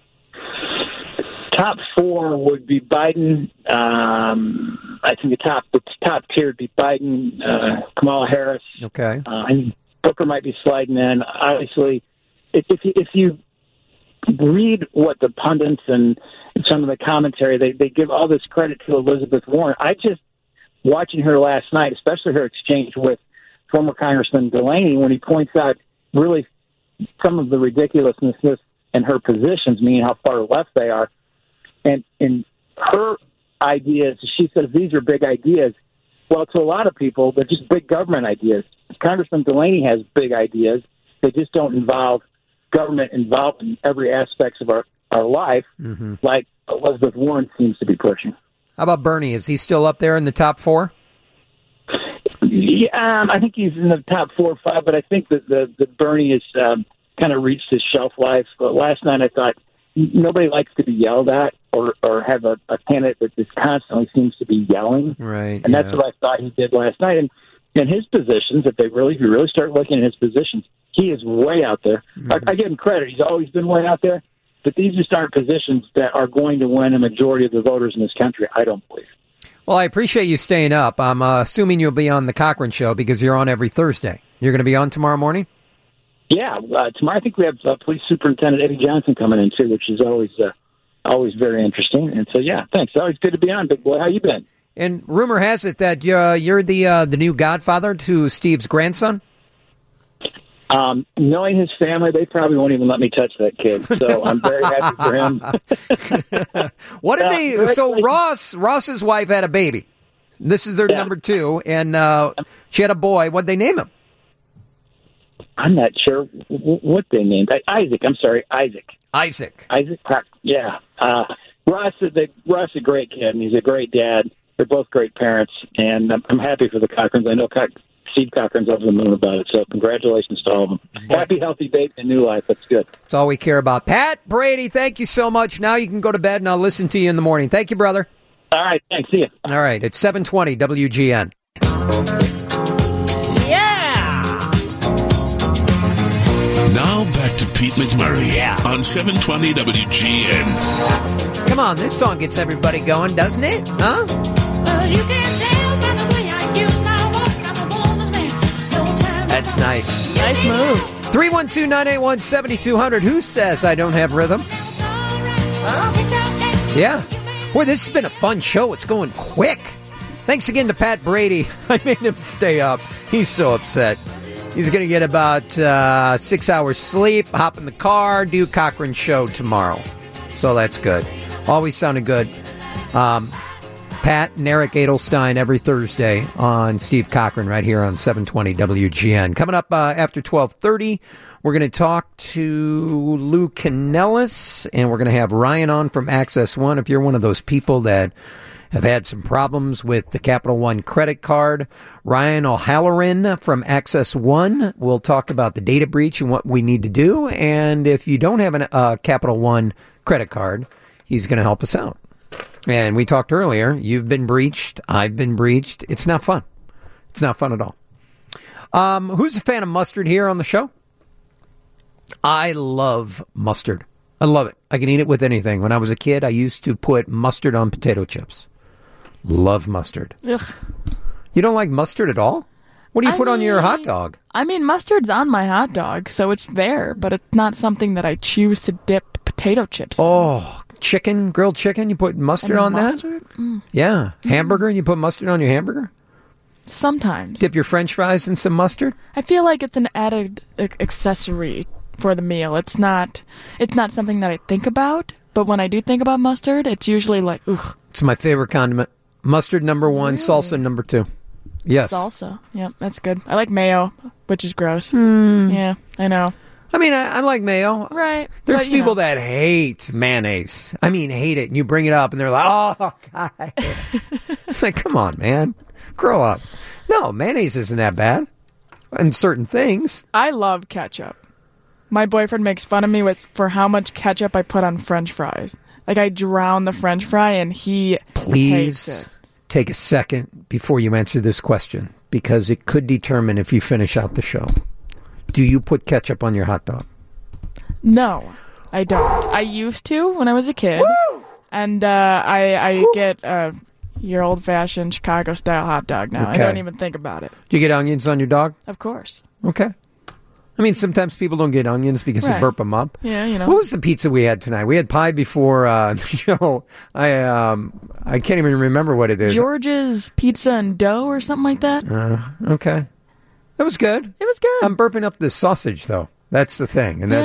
Top four would be Biden. I think the top tier would be Biden, Kamala Harris. Okay. And Booker might be sliding in. Obviously, if you read what the pundits and some of the commentary, they give all this credit to Elizabeth Warren. Watching her last night, especially her exchange with former Congressman Delaney, when he points out really some of the ridiculousness in her positions, meaning how far left they are, and in her ideas. She says these are big ideas. Well, to a lot of people, they're just big government ideas. Congressman Delaney has big ideas. They just don't involve government involved in every aspect of our life, like Elizabeth Warren seems to be pushing. How about Bernie? Is he still up there in the top 4? Yeah, I think he's in the top 4 or 5, but I think that Bernie has kind of reached his shelf life. But last night I thought nobody likes to be yelled at or have a candidate that just constantly seems to be yelling. Right. And that's what I thought he did last night. And in his positions, if you really start looking at his positions, he is way out there. I give him credit. He's always been way out there. But these just aren't positions that are going to win a majority of the voters in this country, I don't believe. Well, I appreciate you staying up. I'm assuming you'll be on the Cochran Show because you're on every Thursday. You're going to be on tomorrow morning? Yeah. Tomorrow I think we have Police Superintendent Eddie Johnson coming in, too, which is always very interesting. And so, yeah, thanks. Always good to be on, big boy. How you been? And rumor has it that you're the new godfather to Steve's grandson? Knowing his family, they probably won't even let me touch that kid. So I'm very happy for him. What did they? So Ross's wife had a baby. This is their number 2, and she had a boy. What'd they name him? I'm not sure what they named. Isaac. I'm sorry, Isaac. Isaac. Yeah. Ross is a great kid, and he's a great dad. They're both great parents, and I'm happy for the Cochrans. I know Steve Cochran's over the moon about it, so congratulations to all of them. Happy, healthy baby and new life. That's good. That's all we care about. Pat Brady, thank you so much. Now you can go to bed, and I'll listen to you in the morning. Thank you, brother. All right, thanks. See you. All right, it's 7:20 WGN. Now back to Pete McMurray on 720 WGN. Come on, this song gets everybody going, doesn't it? Huh? You can tell by the way I use my walk, I'm a woman's man. No time. That's nice. Nice move. 312-981-7200. Who says I don't have rhythm? Yeah. Boy, this has been a fun show. It's going quick. Thanks again to Pat Brady. I made him stay up. He's so upset. He's going to get about 6 hours sleep, hop in the car, do Cochran Show tomorrow. So that's good. Always sounded good. Pat and Eric Edelstein every Thursday on Steve Cochran right here on 720 WGN. Coming up after 12:30, we're going to talk to Lou Canellis, and we're going to have Ryan on from Access One. If you're one of those people that have had some problems with the Capital One credit card, Ryan O'Halloran from Access One will talk about the data breach and what we need to do. And if you don't have a Capital One credit card, he's going to help us out. And we talked earlier, you've been breached, I've been breached. It's not fun. It's not fun at all. Who's a fan of mustard here on the show? I love mustard. I love it. I can eat it with anything. When I was a kid, I used to put mustard on potato chips. Love mustard. Ugh. You don't like mustard at all? What do you put on your hot dog? I mean, mustard's on my hot dog, so it's there, but it's not something that I choose to dip potato chips in. Oh, grilled chicken, you put mustard on mustard? that? Mm. Yeah. Hamburger, you put mustard on your hamburger? Sometimes. Dip your french fries in some mustard? I feel like it's an added accessory for the meal. It's not something that I think about, but when I do think about mustard, it's usually like, ugh. It's my favorite condiment. Mustard number 1, salsa number 2. Yes. Salsa. Yeah, that's good. I like mayo, which is gross. Yeah, I know. I mean, I like mayo. Right. There's people that hate mayonnaise. I mean, hate it. And you bring it up and they're like, oh, God. It's like, come on, man. Grow up. No, mayonnaise isn't that bad. And certain things. I love ketchup. My boyfriend makes fun of me for how much ketchup I put on French fries. Like, I drown the French fry and he hates it. Take a second before you answer this question, because it could determine if you finish out the show. Do you put ketchup on your hot dog? No, I don't. I used to when I was a kid. Woo! And I get your old-fashioned Chicago-style hot dog now. Okay. I don't even think about it. Do you get onions on your dog? Of course. Okay. I mean, sometimes people don't get onions because you burp them up. Yeah, you know. What was the pizza we had tonight? We had pie before the show. I can't even remember what it is. George's Pizza and Dough or something like that. Okay. That was good. It was good. I'm burping up the sausage, though. That's the thing, and that's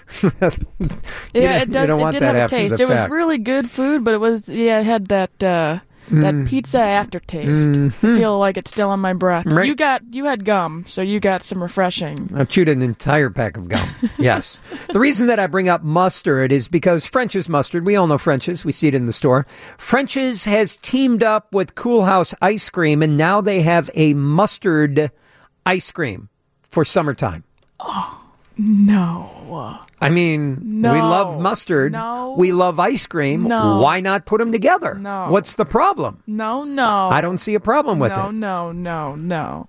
it you don't want it did that have after a taste. the It was fact. really good food, but it had that pizza aftertaste. I feel like it's still on my breath. Right. You had gum, so you got some refreshing. I've chewed an entire pack of gum. Yes. The reason that I bring up mustard is because French's mustard, we all know French's, we see it in the store. French's has teamed up with Cool House Ice Cream, and now they have a mustard ice cream for summertime. Oh, no. I mean, No. we love mustard. No. We love ice cream. No. Why not put them together? No. What's the problem? No. I don't see a problem with it. No.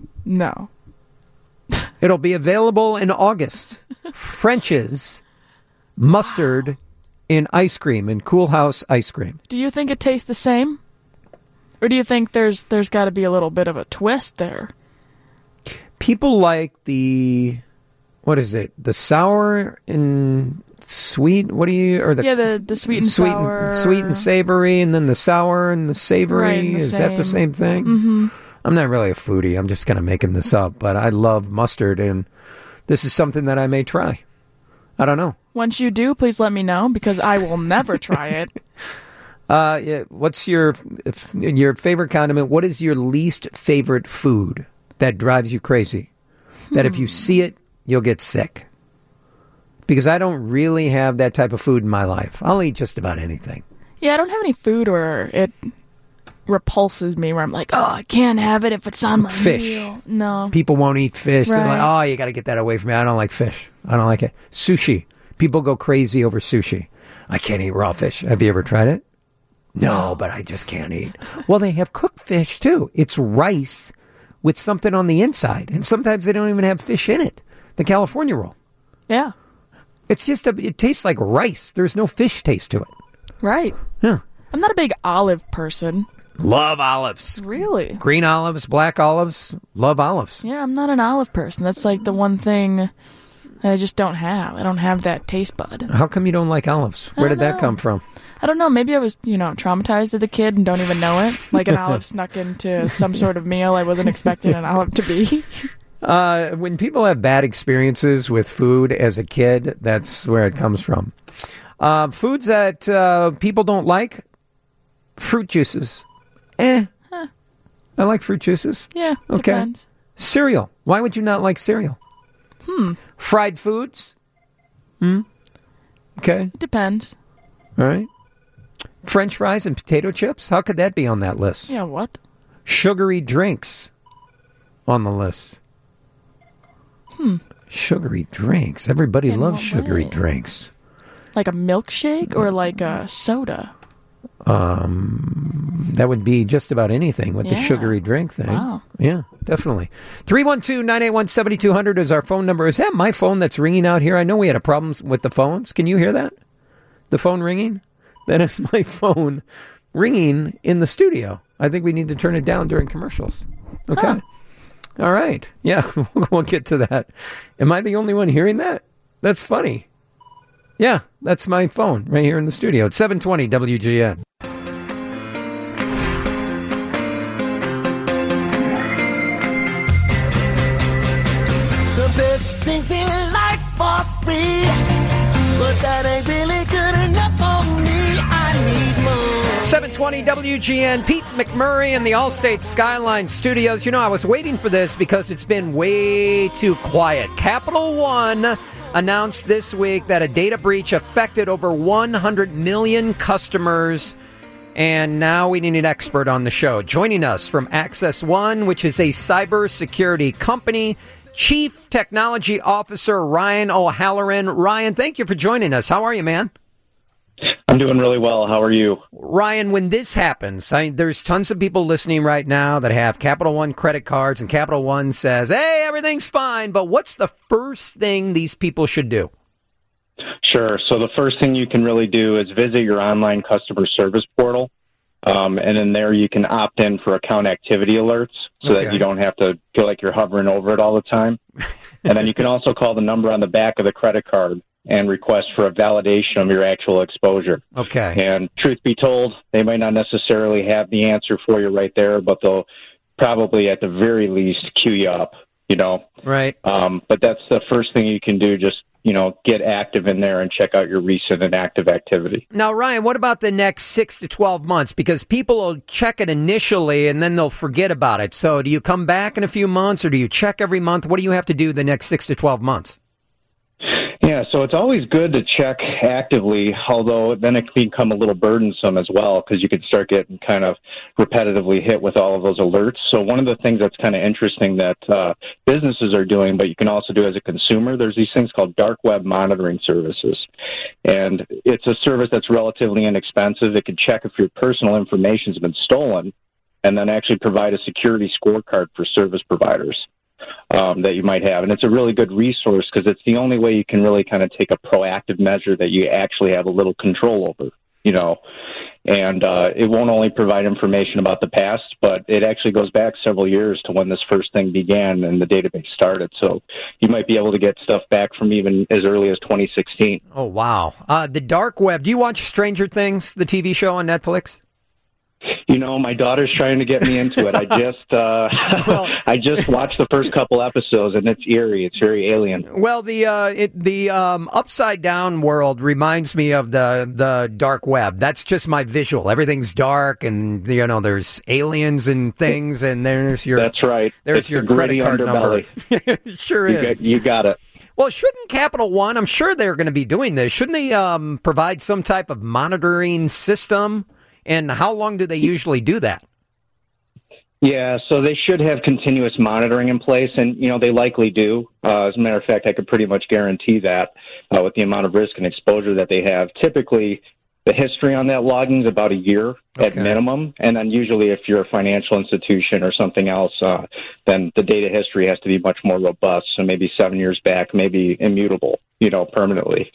It'll be available in August. French's mustard in ice cream, in Cool House Ice Cream. Do you think it tastes the same? Or do you think there's got to be a little bit of a twist there? People like the, what is it? The sour and sweet? What do you, or the the sweet and sour. Sweet and savory, and then the sour and the savory. Right, Is that the same thing? Mm-hmm. I'm not really a foodie. I'm just kind of making this up, but I love mustard, and this is something that I may try. I don't know. Once you do, please let me know, because I will never try it. Yeah. What's your favorite condiment? What is your least favorite food that drives you crazy? That if you see it, you'll get sick. Because I don't really have that type of food in my life. I'll eat just about anything. Yeah, I don't have any food where it repulses me, where I'm like, oh, I can't have it if it's on my Fish. meal. No. People won't eat fish. They're like, Right. oh, you got to get that away from me. I don't like fish. I don't like it. Sushi. People go crazy over sushi. I can't eat raw fish. Have you ever tried it? No, but I just can't eat. Well, they have cooked fish, too. It's rice with something on the inside. And sometimes they don't even have fish in it. The California roll. Yeah. It's just, it tastes like rice. There's no fish taste to it. Right. Yeah. I'm not a big olive person. Love olives. Really? Green olives, black olives. Love olives. Yeah, I'm not an olive person. That's like the one thing that I just don't have. I don't have that taste bud. How come you don't like olives? Where did that come from? I don't know. Maybe I was, traumatized as a kid and don't even know it. Like an olive snuck into some sort of meal I wasn't expecting an olive to be. When people have bad experiences with food as a kid, that's where it comes from. Foods that people don't like, fruit juices. I like fruit juices. Yeah, okay. Depends. Cereal. Why would you not like cereal? Fried foods? Okay. It depends. All right. French fries and potato chips? How could that be on that list? Yeah, what? Sugary drinks on the list. Sugary drinks. Everybody In loves what sugary way? drinks. Like a milkshake or like a soda? That would be just about anything with the Yeah. sugary drink thing. Wow. Yeah, definitely. 312-981-7200 is our phone number. Is that my phone that's ringing out here? I know we had a problem with the phones. Can you hear that? The phone ringing? That is my phone ringing in the studio. I think we need to turn it down during commercials. Okay. Huh. All right. Yeah, we'll get to that. Am I the only one hearing that? That's funny. Yeah, that's my phone right here in the studio. It's 720 WGN. The best things in life for free, but that ain't really good enough for me. I need more. 720 WGN, Pete McMurray in the Allstate Skyline Studios. You know, I was waiting for this because it's been way too quiet. Capital One announced this week that a data breach affected over 100 million customers. And now we need an expert on the show. Joining us from Access One, which is a cybersecurity company, Chief Technology Officer Ryan O'Halloran. Ryan, thank you for joining us. How are you, man? I'm doing really well. How are you? Ryan, when this happens, there's tons of people listening right now that have Capital One credit cards, and Capital One says, hey, everything's fine. But what's the first thing these people should do? Sure. So the first thing you can really do is visit your online customer service portal. And in there, you can opt in for account activity alerts so that you don't have to feel like you're hovering over it all the time. And then you can also call the number on the back of the credit card and request for a validation of your actual exposure. Okay. And truth be told, they might not necessarily have the answer for you right there, but they'll probably at the very least queue you up Right. But that's the first thing you can do. Just, get active in there and check out your recent and active activity. Now, Ryan, what about the next 6 to 12 months? Because people will check it initially and then they'll forget about it. So do you come back in a few months or do you check every month? What do you have to do the next 6 to 12 months? Yeah, so it's always good to check actively, although then it can become a little burdensome as well because you could start getting kind of repetitively hit with all of those alerts. So one of the things that's kind of interesting that businesses are doing, but you can also do as a consumer, there's these things called dark web monitoring services. And it's a service that's relatively inexpensive. It can check if your personal information has been stolen and then actually provide a security scorecard for service providers. That you might have. And it's a really good resource because it's the only way you can really kind of take a proactive measure that you actually have a little control over, And it won't only provide information about the past, but it actually goes back several years to when this first thing began and the database started. So you might be able to get stuff back from even as early as 2016. Oh, wow. The dark web. Do you watch Stranger Things, the TV show on Netflix? My daughter's trying to get me into it. I just watched the first couple episodes, and it's eerie. It's very alien. Well, the upside down world reminds me of the dark web. That's just my visual. Everything's dark, and there's aliens and things, and there's your. That's right. There's it's your the credit card underbelly. number. Sure is. You got it. Well, shouldn't Capital One? I'm sure they're going to be doing this. Shouldn't they provide some type of monitoring system? And how long do they usually do that? Yeah, so they should have continuous monitoring in place, and, they likely do. As a matter of fact, I could pretty much guarantee that with the amount of risk and exposure that they have. Typically, the history on that logging is about a year at minimum, and then usually if you're a financial institution or something else, then the data history has to be much more robust, so maybe 7 years back, maybe immutable, permanently.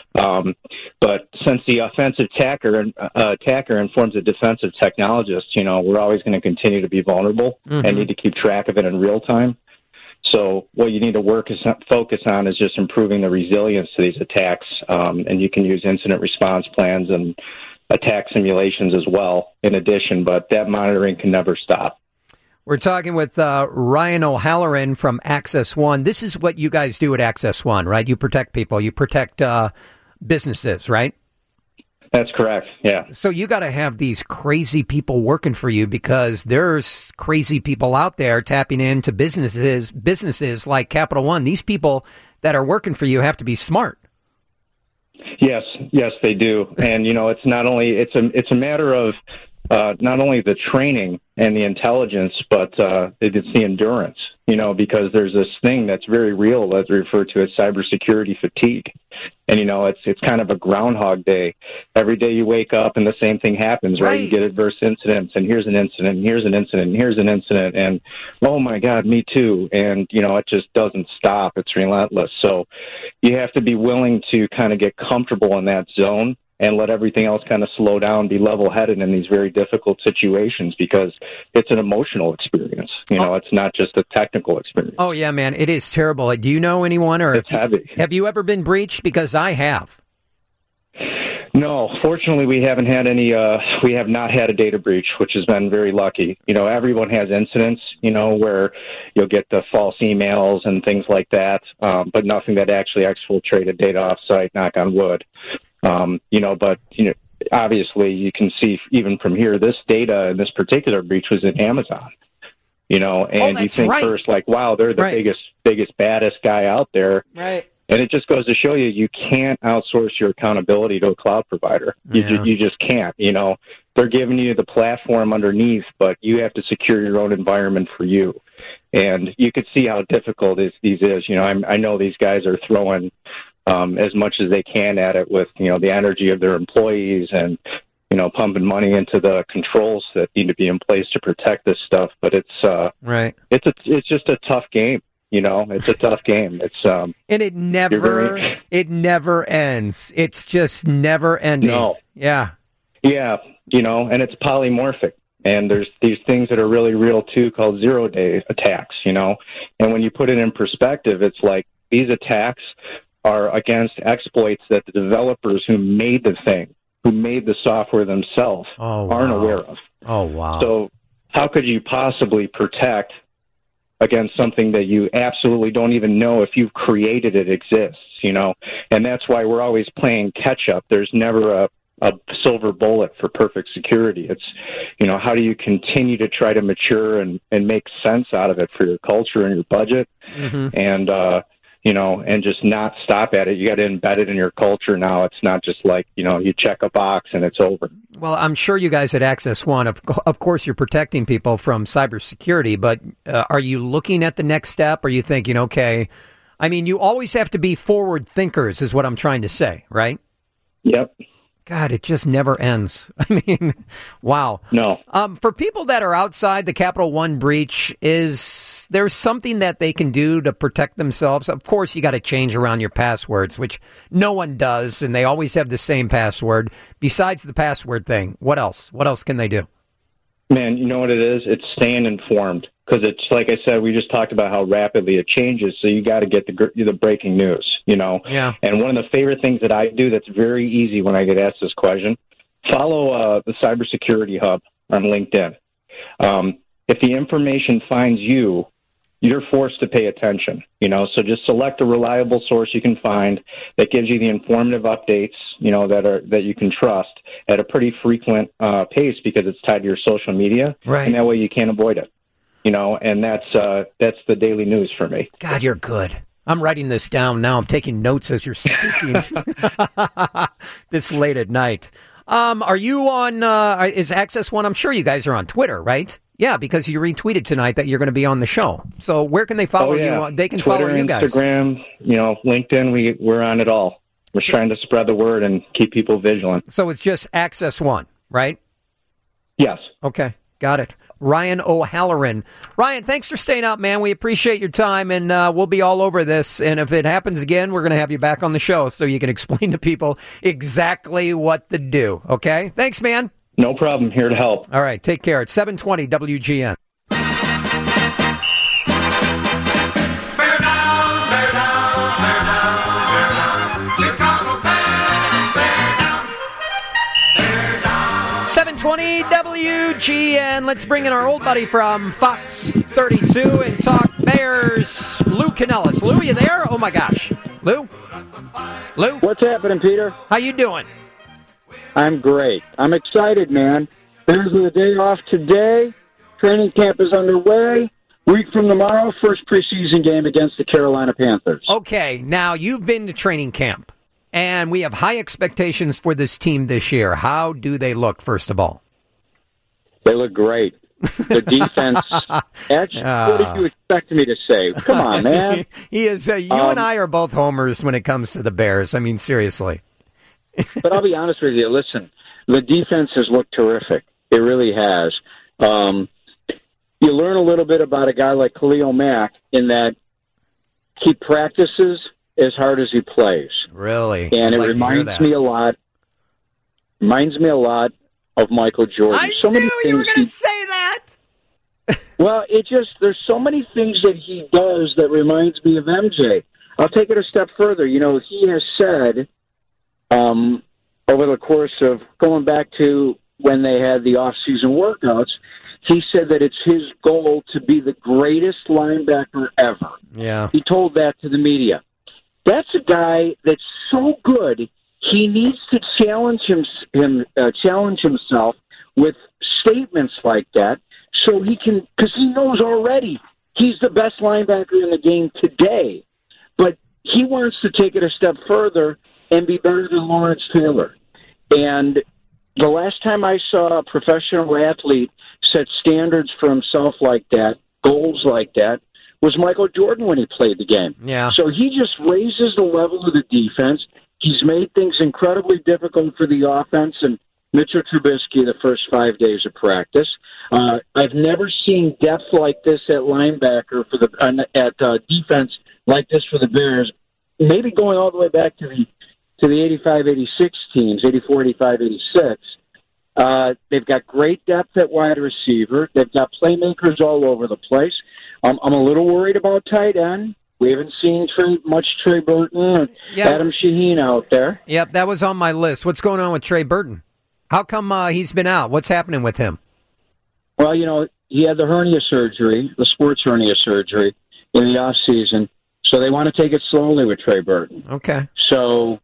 But since the offensive attacker informs the defensive technologist, we're always going to continue to be vulnerable and need to keep track of it in real time. So what you need to focus on is just improving the resilience to these attacks, and you can use incident response plans and attack simulations as well in addition, but that monitoring can never stop. We're talking with Ryan O'Halloran from Access One. This is what you guys do at Access One, right? You protect people. You protect businesses, right? That's correct, yeah. So you got to have these crazy people working for you because there's crazy people out there tapping into businesses like Capital One. These people that are working for you have to be smart. Yes, they do. And, it's not only, it's a matter of not only the training and the intelligence, but it's the endurance, because there's this thing that's very real that's referred to as cybersecurity fatigue. And, it's kind of a Groundhog Day. Every day you wake up and the same thing happens, right? You get adverse incidents, and here's an incident, and here's an incident, and here's an incident, and, oh, my God, me too. And, it just doesn't stop. It's relentless. So you have to be willing to kind of get comfortable in that zone and let everything else kind of slow down, be level-headed in these very difficult situations because it's an emotional experience. It's not just a technical experience. Oh, yeah, man, it is terrible. Do you know anyone or it's heavy. Have you ever been breached? Because I have. No, fortunately, we haven't had any. We have not had a data breach, which has been very lucky. Everyone has incidents, where you'll get the false emails and things like that, but nothing that actually exfiltrated data offsite, knock on wood. But obviously you can see even from here, this data in this particular breach was in Amazon, and you think first like, wow, they're the biggest, baddest guy out there. Right. And it just goes to show you can't outsource your accountability to a cloud provider. You just can't, they're giving you the platform underneath, but you have to secure your own environment for you. And you could see how difficult these is. I know these guys are throwing as much as they can at it with, the energy of their employees and, pumping money into the controls that need to be in place to protect this stuff. But it's just a tough game. It's a tough game. It's and it never ends. It's just never ending. No. Yeah. Yeah. And it's polymorphic. And there's these things that are really real too called 0-day attacks, And when you put it in perspective, it's like these attacks are against exploits that the developers who made the thing, who made the software themselves, aren't aware of. Oh, wow. So how could you possibly protect against something that you absolutely don't even know if you've created it exists, and that's why we're always playing catch up. There's never a silver bullet for perfect security. It's, how do you continue to try to mature and make sense out of it for your culture and your budget, and and just not stop at it. You got to embed it in your culture now. It's not just like, you check a box and it's over. Well, I'm sure you guys at Access One, of course, you're protecting people from cybersecurity, but are you looking at the next step? Are you thinking, okay, I mean, you always have to be forward thinkers is what I'm trying to say, right? Yep. God, it just never ends. I mean, wow. No. For people that are outside the Capital One breach, is there something that they can do to protect themselves? Of course, you got to change around your passwords, which no one does, and they always have the same password. Besides the password thing, what else? What else can they do? Man, you know what it is? It's staying informed. Because it's like I said, we just talked about how rapidly it changes. So you got to get the breaking news, Yeah. And one of the favorite things that I do that's very easy when I get asked this question, follow the Cybersecurity Hub on LinkedIn. If the information finds you, you're forced to pay attention. So just select a reliable source you can find that gives you the informative updates, that you can trust at a pretty frequent pace because it's tied to your social media, right? And that way you can't avoid it. And that's the daily news for me. God, you're good. I'm writing this down now. I'm taking notes as you're speaking. This late at night. Are you on, is Access One? I'm sure you guys are on Twitter, right? Yeah, because you retweeted tonight that you're going to be on the show. So where can they follow you? They can Twitter, follow you guys. Instagram, LinkedIn, we're on it all. We're trying to spread the word and keep people vigilant. So it's just Access One, right? Yes. Okay, got it. Ryan O'Halloran. Ryan, thanks for staying up, man. We appreciate your time, and we'll be all over this. And if it happens again, we're going to have you back on the show so you can explain to people exactly what to do. Okay? Thanks, man. No problem. Here to help. All right. Take care. It's 720 WGN. Bear down, bear down, bear down. Chicago bear down. Bear down. 720 WGN. Let's bring in our old buddy from Fox 32 and talk Bears, Lou Canellis. Lou, you there? Oh, my gosh. Lou? Lou? What's happening, Peter? How you doing? I'm great. I'm excited, man. Bears with a day off today. Training camp is underway. Week from tomorrow, first preseason game against the Carolina Panthers. Okay, now you've been to training camp, and we have high expectations for this team this year. How do they look, first of all? They look great. The defense. Actually, what did you expect me to say? Come on, man. He is. You and I are both homers when it comes to the Bears. I mean, seriously. But I'll be honest with you. Listen, the defense has looked terrific. It really has. You learn a little bit about a guy like Khalil Mack in that he practices as hard as he plays. Really? And it reminds me a lot. Reminds me a lot of Michael Jordan. I knew you were going to say that. Well, there's so many things that he does that reminds me of MJ. I'll take it a step further. He has said over the course of going back to when they had the off-season workouts, he said that it's his goal to be the greatest linebacker ever. Yeah. He told that to the media. That's a guy that's so good, he needs to challenge himself with statements like that so he can, because he knows already he's the best linebacker in the game today. But he wants to take it a step further and be better than Lawrence Taylor. And the last time I saw a professional athlete set standards for himself like that, goals like that, was Michael Jordan when he played the game. Yeah. So he just raises the level of the defense. He's made things incredibly difficult for the offense and Mitchell Trubisky the first 5 days of practice. I've never seen depth like this at linebacker at defense like this for the Bears. Maybe going all the way back to the 85-86 teams, 84, 85, 86. They've got great depth at wide receiver. They've got playmakers all over the place. I'm a little worried about tight end. We haven't seen much Trey Burton or Adam Shaheen out there. Yep, that was on my list. What's going on with Trey Burton? How come he's been out? What's happening with him? Well, had the hernia surgery, the sports hernia surgery, in the off season. So they want to take it slowly with Trey Burton. Okay. So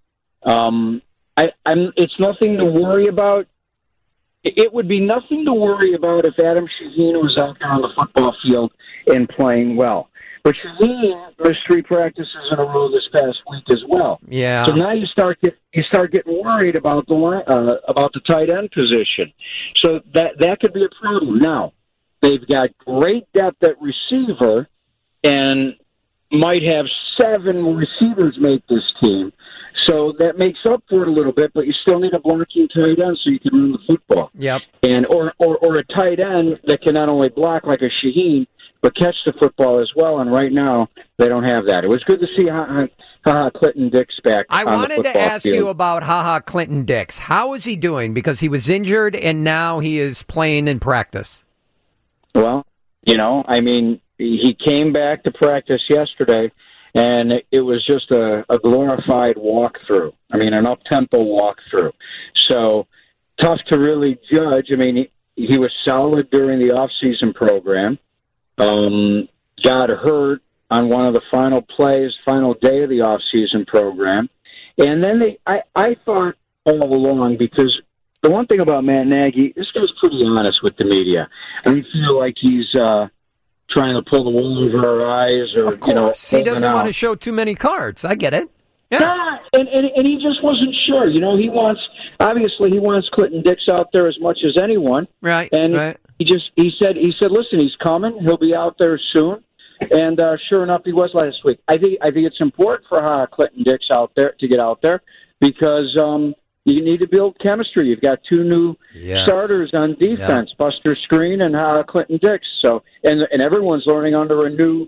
it's nothing to worry about. It would be nothing to worry about if Adam Shaheen was out there on the football field and playing well. But Shaheen missed 3 practices in a row this past week as well. Yeah. So now you start getting worried about the tight end position. So that could be a problem. Now they've got great depth at receiver, and might have 7 receivers make this team. So that makes up for it a little bit, but you still need a blocking tight end so you can run the football. Yep. And or a tight end that can not only block like a Shaheen, but catch the football as well. And right now, they don't have that. It was good to see HaHa Clinton-Dix back I on the wanted to football ask field. you about HaHa Clinton-Dix. How is he doing? Because he was injured, and now he is playing in practice. Well, I mean, he came back to practice yesterday, and it was just a glorified walkthrough. I mean, an up-tempo walkthrough. So tough to really judge. I mean, he was solid during the off-season program. Got hurt on one of the final day of the off-season program. And then I thought all along, because the one thing about Matt Nagy, this guy's pretty honest with the media. I don't feel like he's trying to pull the wool over our eyes, or of course, he doesn't want to show too many cards. I get it. Yeah, and he just wasn't sure. He wants Clinton-Dix out there as much as anyone. Right. And right. he said, listen, he's coming. He'll be out there soon. And sure enough, he was last week. I think it's important for Clinton-Dix out there to get out there, because you need to build chemistry. You've got 2 new starters on defense, Buster Screen and Clinton-Dix. So, and everyone's learning under new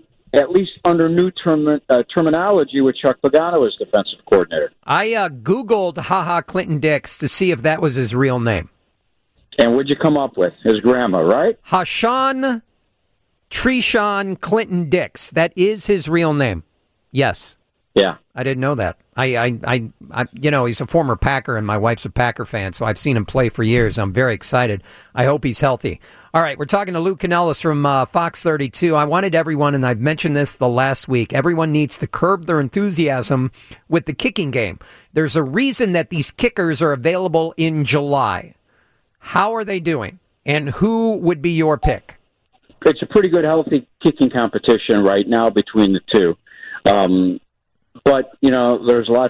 terminology with Chuck Pagano as defensive coordinator. I Googled HaHa Clinton-Dix to see if that was his real name. And what'd you come up with? His grandma, right? Hashan Treshawn Clinton-Dix. That is his real name. Yes. Yeah. I didn't know that. I he's a former Packer, and my wife's a Packer fan, so I've seen him play for years. I'm very excited. I hope he's healthy. All right, we're talking to Lou Canellis from Fox 32. I wanted everyone, and I've mentioned this the last week, everyone needs to curb their enthusiasm with the kicking game. There's a reason that these kickers are available in July. How are they doing? And who would be your pick? It's a pretty good, healthy kicking competition right now between the two. But, there's a lot.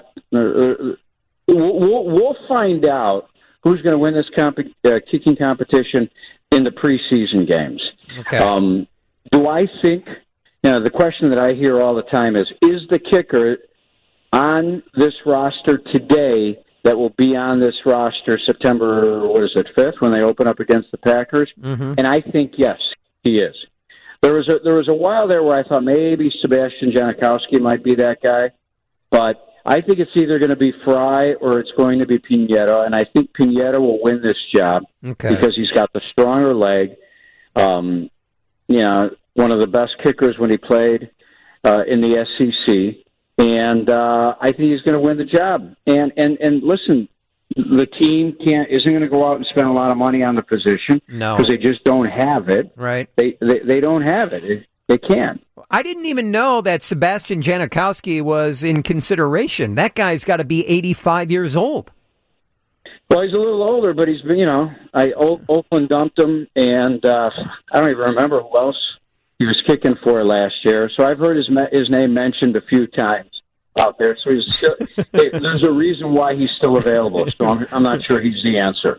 We'll find out who's going to win this kicking competition in the preseason games. Okay. Do I think, the question that I hear all the time is the kicker on this roster today that will be on this roster September, 5th, when they open up against the Packers? Mm-hmm. And I think, yes, he is. There was a while there where I thought maybe Sebastian Janikowski might be that guy, but I think it's either going to be Fry or it's going to be Pineda, and I think Pineda will win this job because he's got the stronger leg. One of the best kickers when he played in the SEC, and I think he's going to win the job. And listen, the team isn't going to go out and spend a lot of money on the position because they just don't have it. Right? They don't have it. They can't. I didn't even know that Sebastian Janikowski was in consideration. That guy's got to be 85 years old. Well, he's a little older, but he's been, Oakland dumped him, and I don't even remember who else he was kicking for last year. So I've heard his name mentioned a few times out there. So he's still, there's a reason why he's still available. So I'm not sure he's the answer.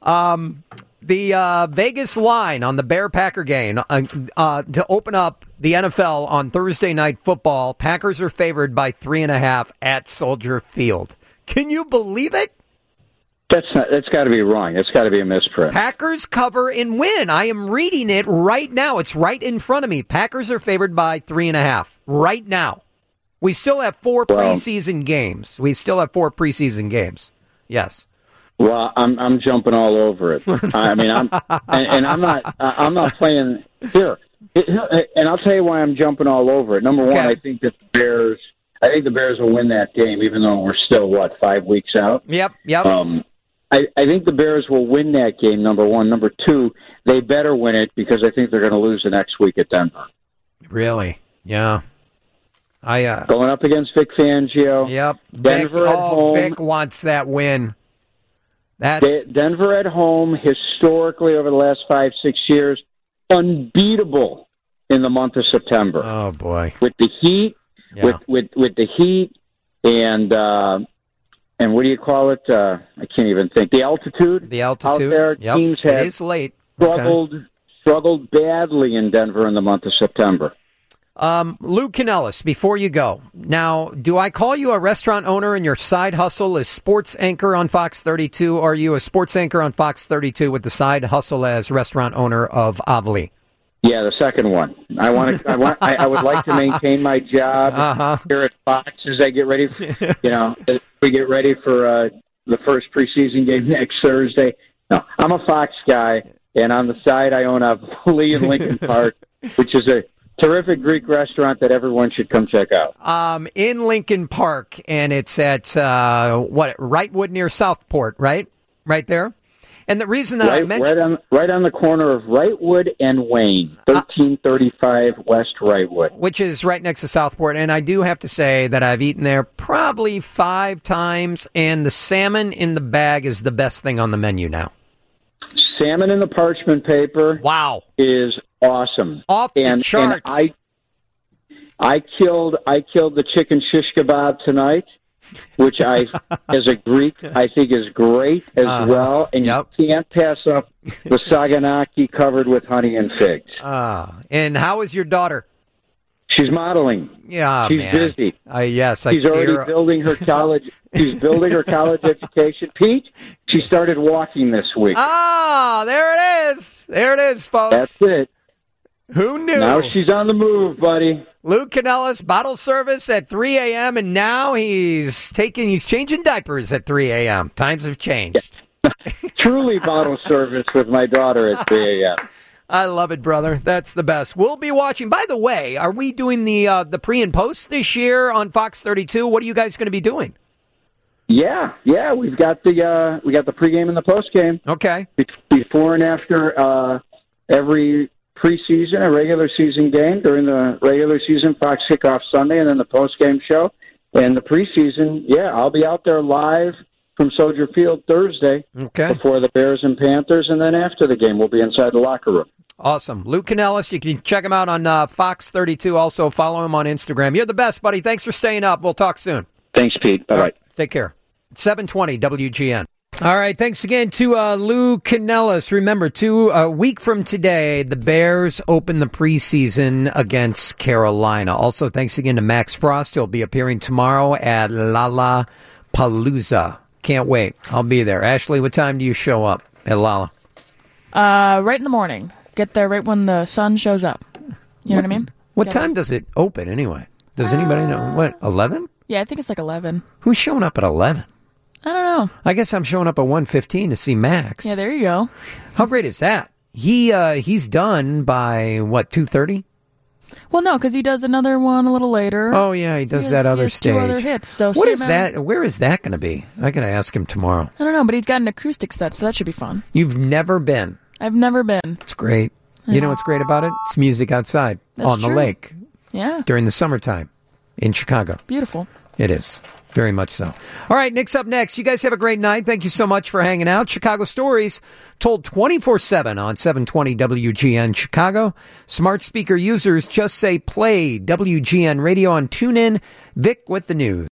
The Vegas line on the Bear-Packer game to open up the NFL on Thursday Night Football. Packers are favored by 3.5 at Soldier Field. Can you believe it? That's got to be wrong. It's got to be a misprint. Packers cover and win. I am reading it right now. It's right in front of me. Packers are favored by 3.5 right now. We still have 4 preseason games. Yes. Well, I'm jumping all over it. I mean, I'm not playing here. And I'll tell you why I'm jumping all over it. Number one, I think the Bears will win that game, even though we're still 5 weeks out. Yep. I think the Bears will win that game, number one. Number two, they better win it because I think they're going to lose the next week at Denver. Really? Yeah. Going up against Vic Fangio. Yep. Denver at home. Vic wants that win. That's Denver at home, historically over the last 5-6 years, unbeatable in the month of September. Oh boy! With the heat, Yeah. with the heat, and what do you call it? I can't even think. The altitude. The altitude. out there. Yep. Teams It have is late. struggled badly in Denver in the month of September. Lou Canellis, before you go, now, do I call you a restaurant owner and your side hustle is sports anchor on Fox 32, or are you a sports anchor on Fox 32 with the side hustle as restaurant owner of Avli? Yeah, the second one. I would like to maintain my job here at Fox as I get ready. As we get ready for the first preseason game next Thursday. No, I'm a Fox guy, and on the side I own Avli in Lincoln Park, which is a terrific Greek restaurant that everyone should come check out. In Lincoln Park, and it's at, Wrightwood near Southport, right? Right there? And the reason that I mentioned... Right on the corner of Wrightwood and Wayne, 1335 West Wrightwood. Which is right next to Southport, and I do have to say that I've eaten there probably 5 times, and the salmon in the bag is the best thing on the menu now. Salmon in the parchment paper. Wow. Is awesome. Off the charts. And I killed the chicken shish kebab tonight, which as a Greek, I think is great as well. And you can't pass up the saganaki covered with honey and figs. And how is your daughter? She's modeling. Yeah, she's man. busy. Yes, I she's see already her. building her college. She's building her college education. Pete, she started walking this week. There it is. There it is, folks. That's it. Who knew? Now she's on the move, buddy. Lou Canellis, bottle service at 3 a.m., and now he's changing diapers at 3 a.m. Times have changed. Truly bottle service with my daughter at 3 a.m. I love it, brother. That's the best. We'll be watching. By the way, are we doing the pre and post this year on Fox 32? What are you guys going to be doing? Yeah. We've got the pregame and the postgame. Okay. Before and after every preseason, a regular season game. During the regular season, Fox Kickoff Sunday, and then the postgame show. And the preseason, I'll be out there live from Soldier Field Thursday. Okay. Before the Bears and Panthers, and then after the game, we'll be inside the locker room. Awesome. Lou Canellis, you can check him out on Fox 32. Also, follow him on Instagram. You're the best, buddy. Thanks for staying up. We'll talk soon. Thanks, Pete. Bye-bye. Right, take care. 720 WGN. All right, thanks again to Lou Canellis. Remember, a week from today, the Bears open the preseason against Carolina. Also, thanks again to Max Frost. He'll be appearing tomorrow at Lollapalooza. Can't wait. I'll be there. Ashley, what time do you show up at Lolla? Right in the morning. Get there right when the sun shows up. You know what I mean? What time does it open anyway? Does anybody know? What, 11? Yeah, I think it's like 11. Who's showing up at 11? I don't know. I guess I'm showing up at 1:15 to see Max. Yeah, there you go. How great is that? He's done by, 2:30? Well, no, because he does another one a little later. Oh, yeah, he does that other stage. 2 other hits. So what is that? Where is that going to be? I got to ask him tomorrow. I don't know, but he's got an acoustic set, so that should be fun. You've never been? I've never been. It's great. You know what's great about it? It's music outside on the lake. Yeah. During the summertime in Chicago. Beautiful. It is. Very much so. All right, Nick's up next. You guys have a great night. Thank you so much for hanging out. Chicago Stories told 24/7 on 720 WGN Chicago. Smart speaker users just say play WGN Radio on TuneIn. Vic with the news.